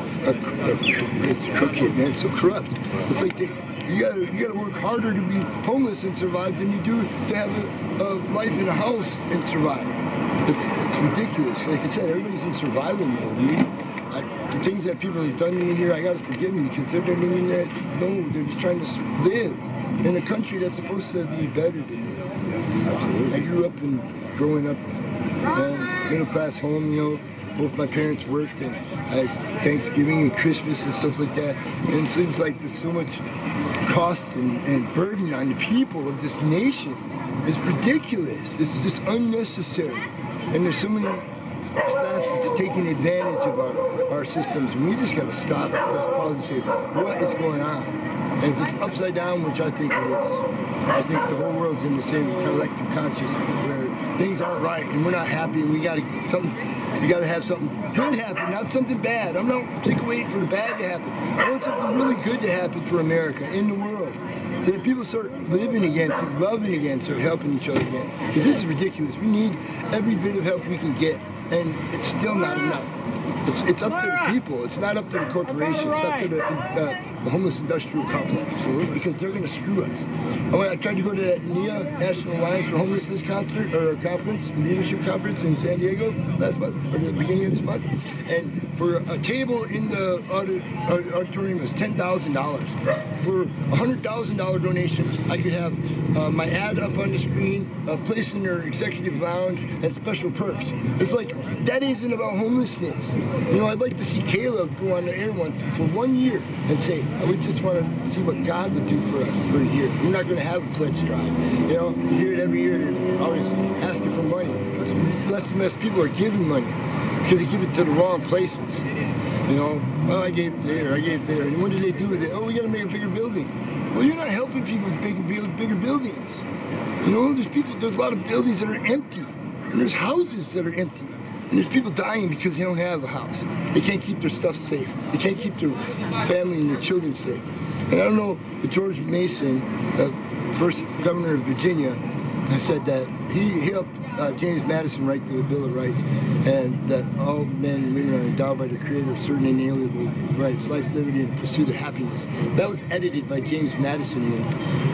it's crooked, man. It's so corrupt. It's like you gotta work harder to be homeless and survive than you do to have a life in a house and survive. It's ridiculous. Like I said, everybody's in survival mode. The things that people have done to me here, I gotta forgive them because they're not even that. No, they're just trying to live in a country that's supposed to be better than this. Absolutely. I grew up growing up middle class home. Both my parents worked, and I had Thanksgiving and Christmas and stuff like that. And it seems like there's so much cost and burden on the people of this nation. It's ridiculous. It's just unnecessary. And there's so many facets taking advantage of our systems, and we just got to stop. Let's pause and say, what is going on? And if it's upside down, which I think it is, I think the whole world's in the same collective conscious where things aren't right and we're not happy, and we got to have something good happen, not something bad. I'm not sick of waiting for the bad to happen. I want something really good to happen for America in the world. So that people start living again, start loving again, start helping each other again. Because this is ridiculous. We need every bit of help we can get, and it's still not enough. It's up to the people. It's not up to the corporation. It's up to the homeless industrial complex, because they're going to screw us. I tried to go to that NIA, National Alliance for Homelessness conference, leadership conference in San Diego last month, or the beginning of this month, and for a table in the auditorium was $10,000. For a $100,000 donation, I could have my ad up on the screen, a place in their executive lounge, and special perks. It's like, that isn't about homelessness. I'd like to see Caleb go on the air for 1 year and say, we just want to see what God would do for us for a year. We're not going to have a pledge drive. You hear it every year. They're always asking for money. Less and less people are giving money because they give it to the wrong places. Well, I gave it there, I gave it there. And what do they do with it? Oh, we got to make a bigger building. Well, you're not helping people build bigger buildings. There's a lot of buildings that are empty. And there's houses that are empty. And there's people dying because they don't have a house. They can't keep their stuff safe. They can't keep their family and their children safe. And I don't know, but George Mason, the first governor of Virginia, said that he helped James Madison write the Bill of Rights, and that all men and women are endowed by the Creator of certain inalienable rights, life, liberty, and pursuit of happiness. That was edited by James Madison when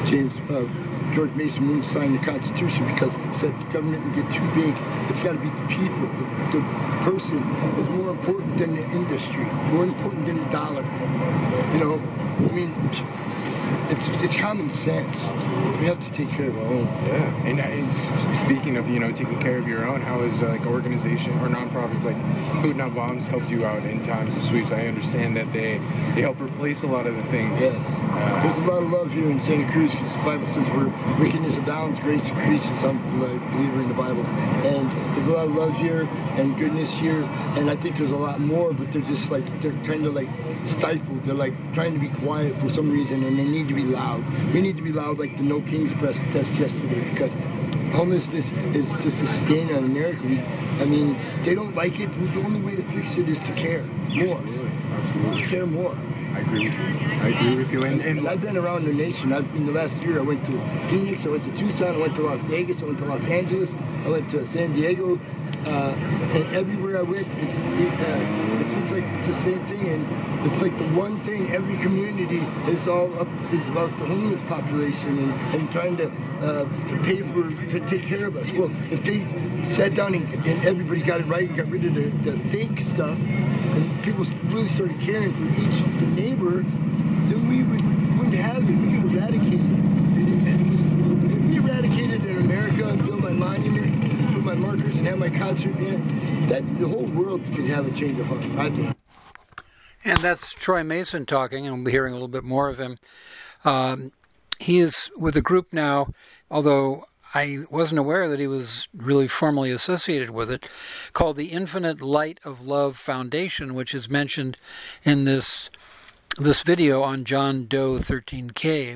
George Mason wouldn't sign the Constitution because he said the government would get too big. It's got to be the people. The person is more important than the industry, more important than the dollar. I mean, it's common sense. We have to take care of our own. Yeah, and speaking of, taking care of your own, how is organization or nonprofits like Food Not Bombs helped you out in times of sweeps? I understand that they help replace a lot of the things. Yeah. There's a lot of love here in Santa Cruz because the Bible says where wickedness abounds, grace increases. I'm a believer in the Bible. And there's a lot of love here and goodness here. And I think there's a lot more, but they're kind of like stifled. They're like trying to be quiet for some reason, and they need to be loud. We need to be loud like the No Kings protest yesterday, because homelessness is just a stain on America. They don't like it. The only way to fix it is to care more. Absolutely. Care more. I agree with you. And I've been around the nation. In the last year, I went to Phoenix, I went to Tucson, I went to Las Vegas, I went to Los Angeles, I went to San Diego, and everywhere I went, it seems like it's the same thing. And it's like the one thing every community is about the homeless population and trying to to take care of us. Well, if they sat down and everybody got it right and got rid of the fake stuff, and people really started caring for each neighbor, then we wouldn't have it. We could eradicate it. And if we eradicated in America and build my monument, put my markers and have my concert, the whole world could have a change of heart, I think. And that's Troy Mason talking, and we'll be hearing a little bit more of him. He is with a group now, although I wasn't aware that he was really formally associated with it, called the Infinite Light of Love Foundation, which is mentioned in this video on John Doe 13K.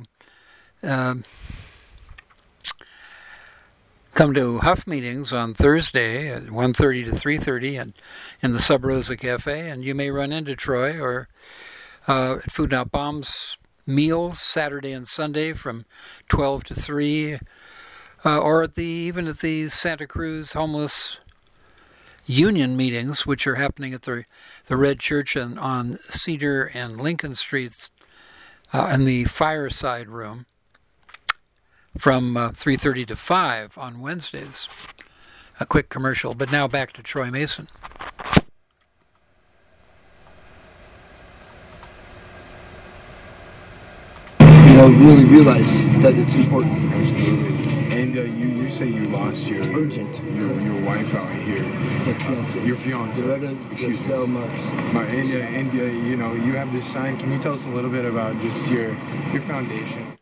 Come to Huff meetings on Thursday at 1:30 to 3:30 and in the Sub Rosa Cafe, and you may run into Troy or at Food Not Bombs meals Saturday and Sunday from 12 to 3, or even at the Santa Cruz Homeless Union meetings, which are happening at the Red Church on Cedar and Lincoln Streets in the Fireside Room from 3:30 to 5 on Wednesdays. A quick commercial, but now back to Troy Mason. Really realize that it's important. Absolutely. And you say you lost your wife out here. My fiance. Your fiance. Excuse me. And you have this sign. Can you tell us a little bit about just your foundation?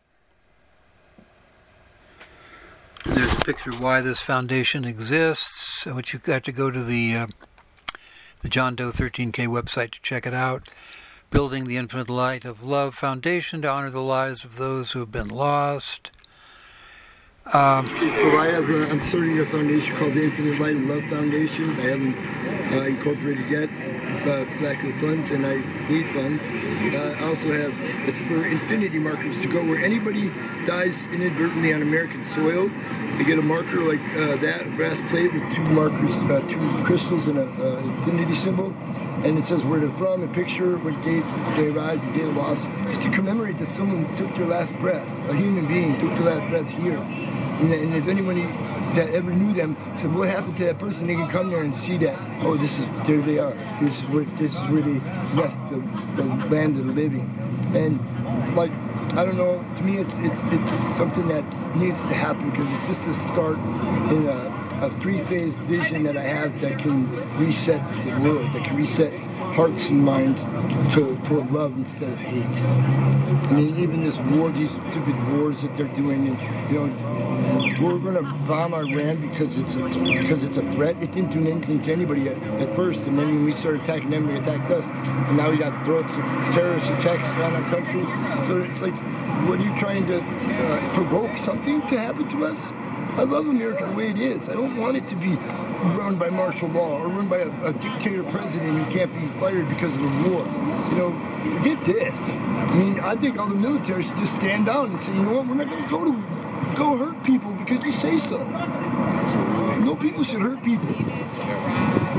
There's a picture of why this foundation exists, which you've got to go to the John Doe 13K website to check it out. Building the Infinite Light of Love Foundation to honor the lives of those who have been lost. I'm starting a foundation called the Infinite Light of Love Foundation. I haven't incorporated yet lack of funds, and I need funds. I also have, it's for infinity markers to go where anybody dies inadvertently on American soil. They get a marker like that, a brass plate with two markers, two crystals and an infinity symbol. And it says where they're from, a picture, what date they arrived, the date of loss, just to commemorate that someone took their last breath, a human being took their last breath here. And if anybody that ever knew them said, what happened to that person, they can come there and see that, oh, there they are. This is where they left the land of the living. And I don't know, to me it's something that needs to happen, because it's just a start in a three-phase vision that I have that can reset the world, that can reset hearts and minds toward love instead of hate. I mean, even this war, these stupid wars that they're doing, and we're going to bomb Iran because it's a threat. It didn't do anything to anybody at first, and then when we started attacking them, they attacked us, and now we got threats of terrorist attacks around our country. So it's like, what are you trying to provoke something to happen to us? I love America the way it is. I don't want it to be run by martial law or run by a dictator president who can't be fired because of a war. Forget this. I mean, I think all the military should just stand down and say, you know what, we're not going to go hurt people because you say so. No people should hurt people. We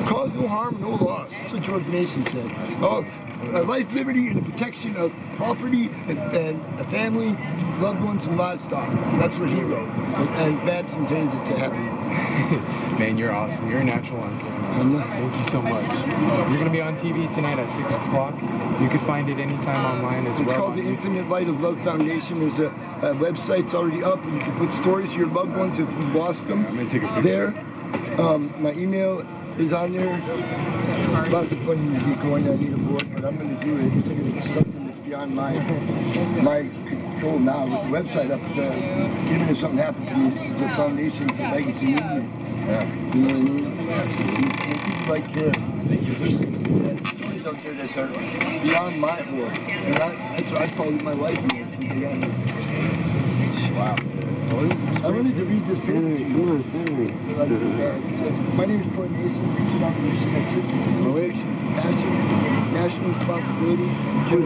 cause no harm, no loss. That's what George Mason said. Oh, life, liberty, and the protection of property and a family, loved ones, and livestock. That's what he wrote. And Madsen changed it to happiness. Man, you're awesome. You're a natural on camera. Thank you so much. You're going to be on TV tonight at 6 o'clock. You can find it anytime online as well. It's called the Infinite Light of Love Foundation. There's a website's already up, and you can put stories of your loved ones if you've lost them. I'm going to take a picture. There. My email is on there. Lots of fun to get going. I need a board, but I'm going to do it. It's something that's beyond my control now. With the website up, even if something happened to me, this is a foundation, it's a legacy movement. Yeah. You know what I mean? People like care. There's stories out there that are beyond my world. And that's what I call it my life now since I got here. Wow. I wanted to read this here. My name is Troy Mason, reaching out to mission that's it. Passion, national responsibility. Can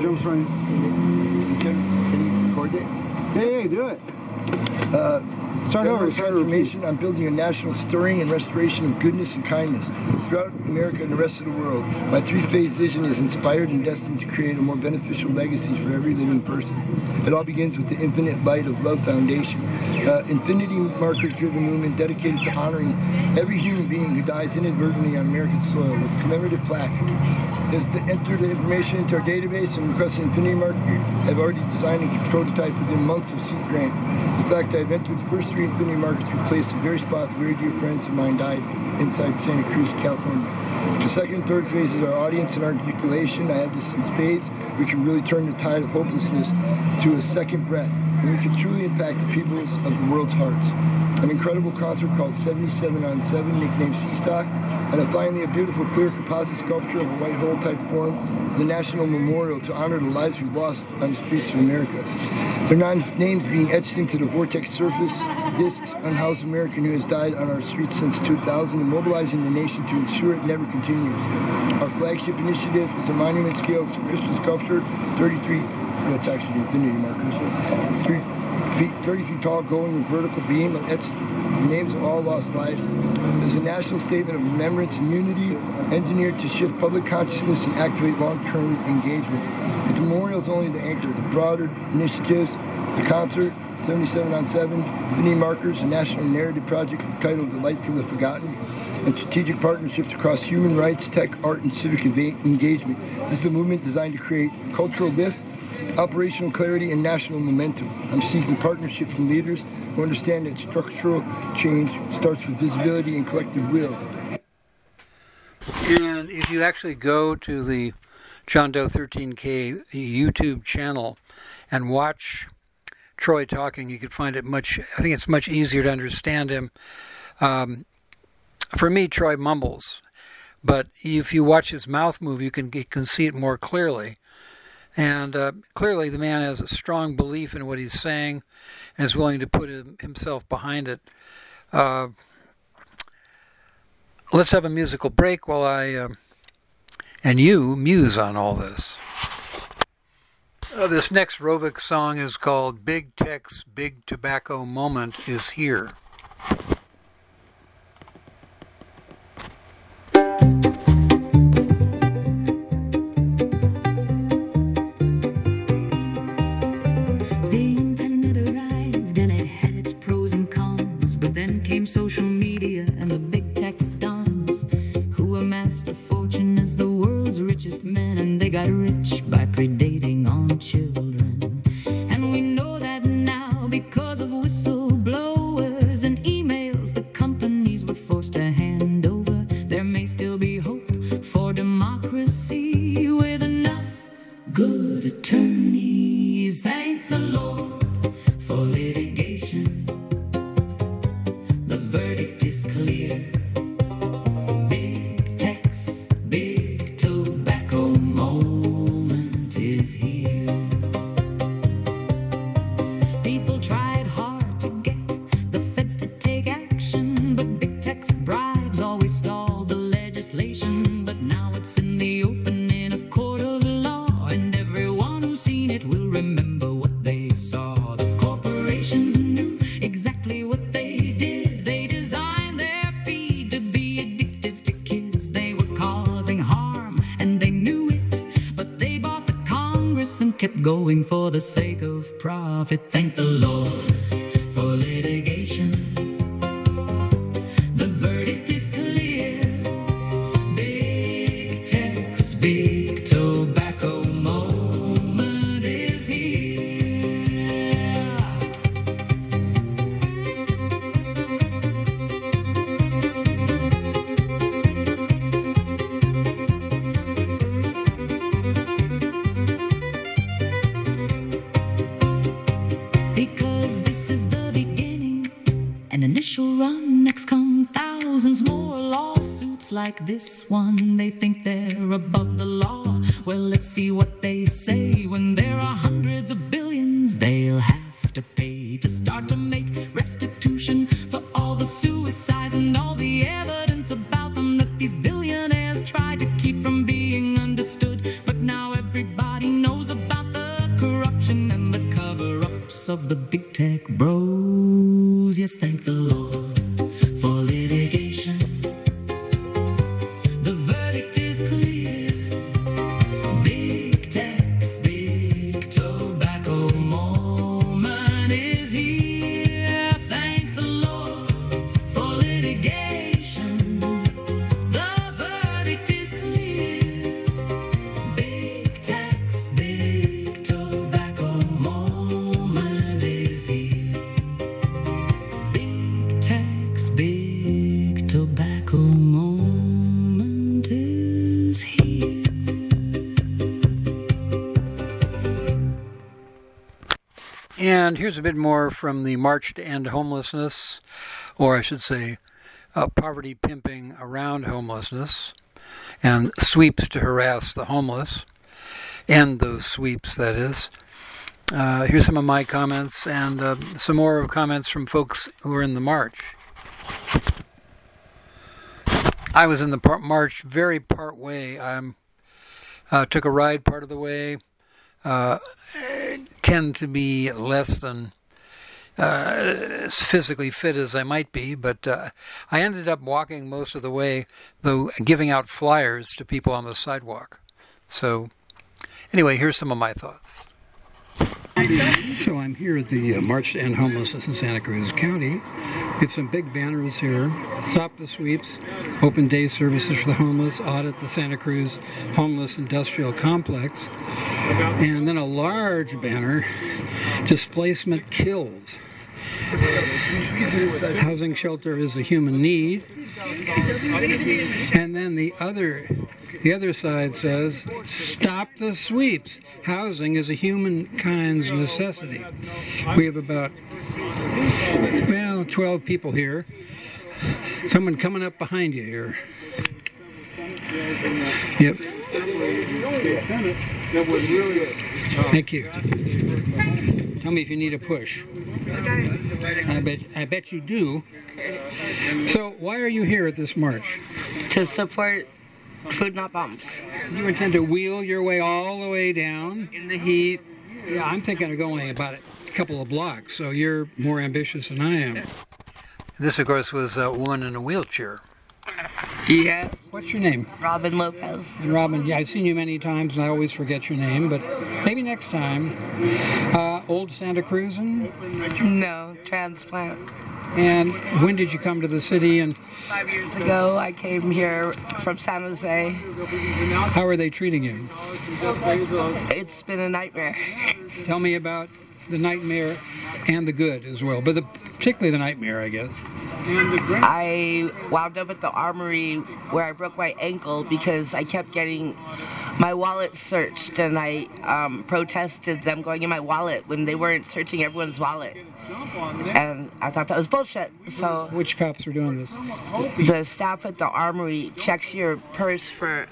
you record it? Hey, do it. Start over. Transformation. I'm building a national stirring and restoration of goodness and kindness throughout America and the rest of the world. My three-phase vision is inspired and destined to create a more beneficial legacy for every living person. It all begins with the Infinite Light of Love Foundation, infinity marker-driven movement dedicated to honoring every human being who dies inadvertently on American soil with commemorative plaque. Is to enter the information into our database and request an infinity marker. I've already designed and prototyped within months of seed grant. In fact, I've entered the first 3 infinity markers to replace the very spots very dear friends of mine died inside Santa Cruz, California. The second and third phases are audience and articulation. I have this in spades. We can really turn the tide of hopelessness to a second breath, and we can truly impact the peoples of the world's hearts. An incredible concert called 77 on 7, nicknamed C-Stock, and finally a beautiful clear composite sculpture of a white hole type form is a national memorial to honor the lives we've lost on the streets of America. Their names being etched into the vortex surface, discs, unhoused American who has died on our streets since 2000, and mobilizing the nation to ensure it never continues. Our flagship initiative is a monument scale crystal sculpture, 33, well, it's actually the infinity markers, 30 feet tall, going with vertical beam, and etched the names of all lost lives. It is a national statement of remembrance and unity, engineered to shift public consciousness and activate long-term engagement. The memorial is only the anchor. The broader initiatives, the concert, 77 on 7, Infinity Markers, a national narrative project titled The Light for the Forgotten, and strategic partnerships across human rights, tech, art, and civic engagement. This is a movement designed to create cultural lift, operational clarity, and national momentum. I'm seeking partnership from leaders who understand that structural change starts with visibility and collective will. And if you actually go to the John Doe 13K YouTube channel and watch Troy talking, you could find it I think it's much easier to understand him. For me, Troy mumbles, but if you watch his mouth move, you can see it more clearly. And clearly the man has a strong belief in what he's saying and is willing to put himself behind it. Let's have a musical break while I and you muse on all this. This next Rovik song is called Big Tech's Big Tobacco Moment Is Here. Social media and the big tech dons who amassed a fortune as the world's richest men, and they got rich by predating on children. And we know that now because of whistleblowers kept going for the sake of profit. Thank the Lord for litigation. The verdict is clear. Big Tex, big tobacco moment is here. Because this is the beginning, an initial run. Next come thousands more lawsuits like this one. They think they're above the law. Well, let's see what they say. When there are hundreds of billions they'll have to pay to start to make restitution for all the suicides and all the evidence about them that these billionaires try to keep from being understood. But now everybody knows about the corruption and the cover-ups of the big tech bros. Yes, thank the Lord for litigation. The verdict is clear. Big Tex, big tobacco moment is here. Thank the Lord for litigation. The verdict is clear. Big Tex, big tobacco moment is here. Big Tex, big tobacco moment is here. And here's a bit more from the March to End Homelessness, or I should say, poverty pimping around homelessness, and sweeps to harass the homeless. End those sweeps, that is. Here's some of my comments and some more comments from folks who were in the march. I was in the march very part way. I took a ride part of the way. Tend to be less than as physically fit as I might be, but I ended up walking most of the way, though giving out flyers to people on the sidewalk. So anyway, here's some of my thoughts. So I'm here at the March to End Homelessness in Santa Cruz County. We have some big banners here. Stop the Sweeps, Open Day Services for the Homeless, Audit the Santa Cruz Homeless Industrial Complex, and then a large banner, Displacement Kills. Housing shelter is a human need. And then the other side says, stop the sweeps. Housing is a humankind's necessity. We have about, 12 people here. Someone coming up behind you here. Yep. Thank you. Tell me if you need a push. I bet you do. So why are you here at this march? To support Food Not Bombs. You intend to wheel your way all the way down? In the heat. Yeah, I'm thinking of going about a couple of blocks, so you're more ambitious than I am. This, of course, was a woman in a wheelchair. Yeah. What's your name? Robin Lopez. And Robin, yeah, I've seen you many times and I always forget your name, but maybe next time. Old Santa Cruzan? No, transplant. And when did you come to the city? And 5 years ago, I came here from San Jose. How are they treating you? It's been a nightmare. Tell me about the nightmare and the good as well, but particularly the nightmare, I guess. I wound up at the Armory where I broke my ankle because I kept getting my wallet searched, and I protested them going in my wallet when they weren't searching everyone's wallet. And I thought that was bullshit. So which cops were doing this? The staff at the Armory checks your purse for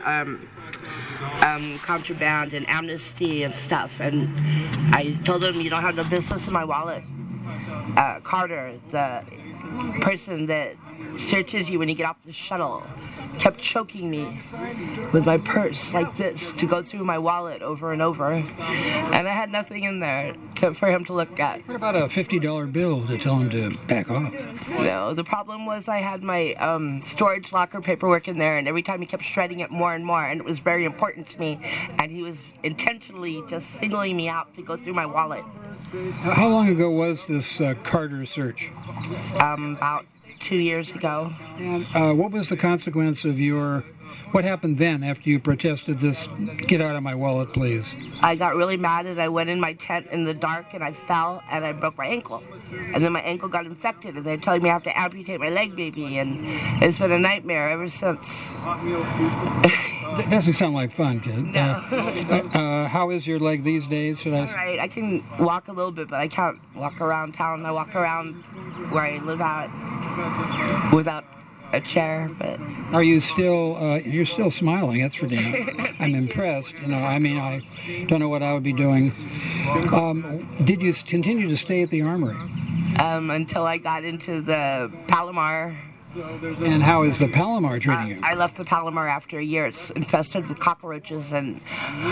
contraband and amnesty and stuff, and I told them you don't have no business in my wallet. Carter, the person that searches you when you get off the shuttle, kept choking me with my purse like this to go through my wallet over and over. And I had nothing in there for him to look at. What about a $50 bill to tell him to back off? No, the problem was I had my storage locker paperwork in there, and every time he kept shredding it more and more, and it was very important to me, and he was intentionally just singling me out to go through my wallet. How long ago was this Carter search? About 2 years ago. And what was the consequence of what happened then after you protested this, get out of my wallet, please? I got really mad and I went in my tent in the dark and I fell and I broke my ankle. And then my ankle got infected and they're telling me I have to amputate my leg, baby. And it's been a nightmare ever since. That doesn't sound like fun, kid. No. How is your leg these days? All right, I can walk a little bit, but I can't walk around town. I walk around where I live at without a chair, but... Are you still, you're still smiling, that's for damn. I'm impressed, I don't know what I would be doing. Did you continue to stay at the Armory? Until I got into the Palomar. And how is the Palomar treating you? I left the Palomar after a year. It's infested with cockroaches and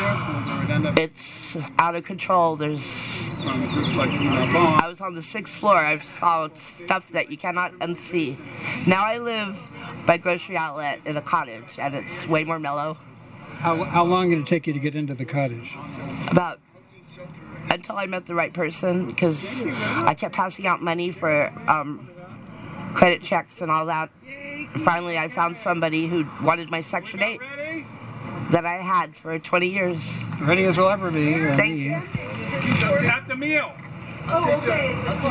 it's out of control. I was on the 6th floor. I saw stuff that you cannot unsee. Now I live by Grocery Outlet in a cottage and it's way more mellow. How long did it take you to get into the cottage? About until I met the right person, because I kept passing out money for credit checks and all that. Finally, I found somebody who wanted my Section 8 that I had for 20 years. Ready as we'll ever be. Thank you. At the meal. Oh, okay. Should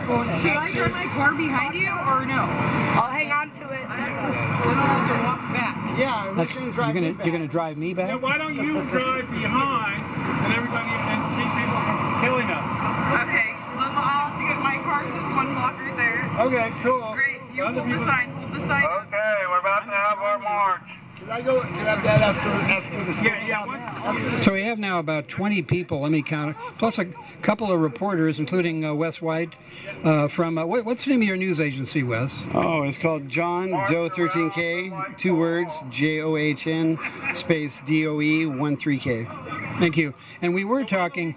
I turn my car behind you or no? I'll hang on to it. Then I'll have to walk back. Yeah, you're going to drive me back? Yeah, why don't you drive behind and everybody and keep people from killing us? Okay. Well, I'll have to get my car's just one block right there. Okay, cool. Grace, you hold the sign. Hold the sign. Okay, we're about to have our march. Can I have that after the Yeah. So we have now about 20 people, let me count it, plus a couple of reporters, including Wes White from, what's the name of your news agency, Wes? Oh, it's called John Doe 13K, 2 words, JOHN, space DOE 13K. Thank you. And we were talking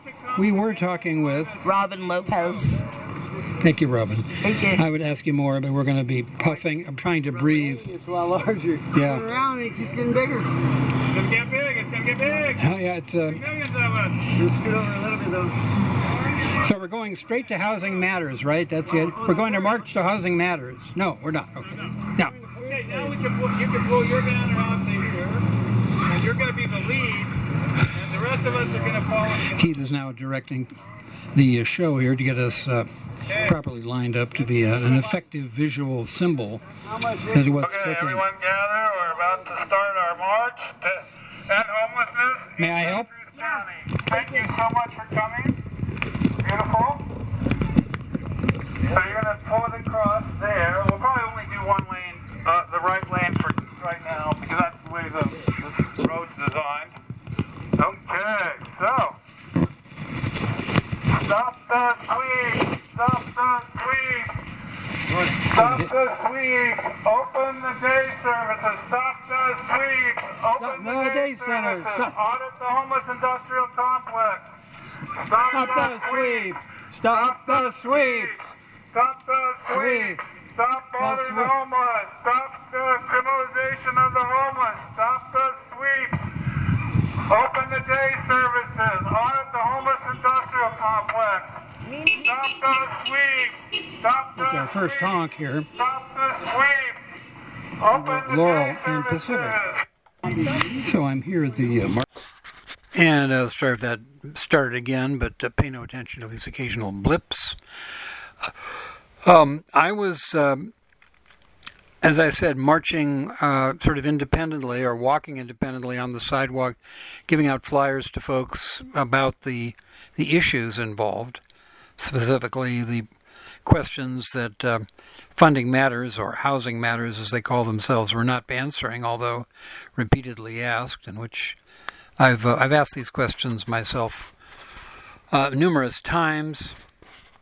with Robin Lopez. Thank you, Robin. Thank you. I would ask you more, but we're going to be puffing. I'm trying to breathe. It's a lot larger. Yeah. Turn around, it keeps getting bigger. It's going to get big. It's going to get big. Oh, yeah, it's... Millions of us. We'll scoot over a little bit, though. So we're going straight to Housing Matters, right? That's it. We're going to march to Housing Matters. No, we're not. Okay. Now. Okay, now you can pull your banner out to here, and you're going to be the lead, and the rest of us are going to follow. Keith is now directing the show here to get us properly lined up to be an effective visual symbol as what's Okay, cooking. everyone gather. We're about to start our march to end homelessness. May I help? Thank you so much for coming. Beautiful. So you're going to pull it across there. We'll probably only do one lane, the right lane for right now, because that's the way the road's designed. Okay, so stop the sweep! Stop the sweep! Stop the sweep! Open the day services! Stop the sweep! Open the day services! Audit the homeless industrial complex! Stop the sweep! Stop the sweep! Stop the sweep! Stop bothering the homeless! Stop the criminalization of the homeless! Stop the sweep! Open the day services! Audit the homeless industrial complex! Stop the sweep! Stop the It's our first honk here. Stop the sweep! Open the Laurel day and services! Pacific. So I'm here at the and start again, but pay no attention to these occasional blips. I was, as I said, marching sort of independently or walking independently on the sidewalk, giving out flyers to folks about the issues involved, specifically the questions that Funding Matters, or Housing Matters as they call themselves, were not answering, although repeatedly asked, in which I've asked these questions myself numerous times.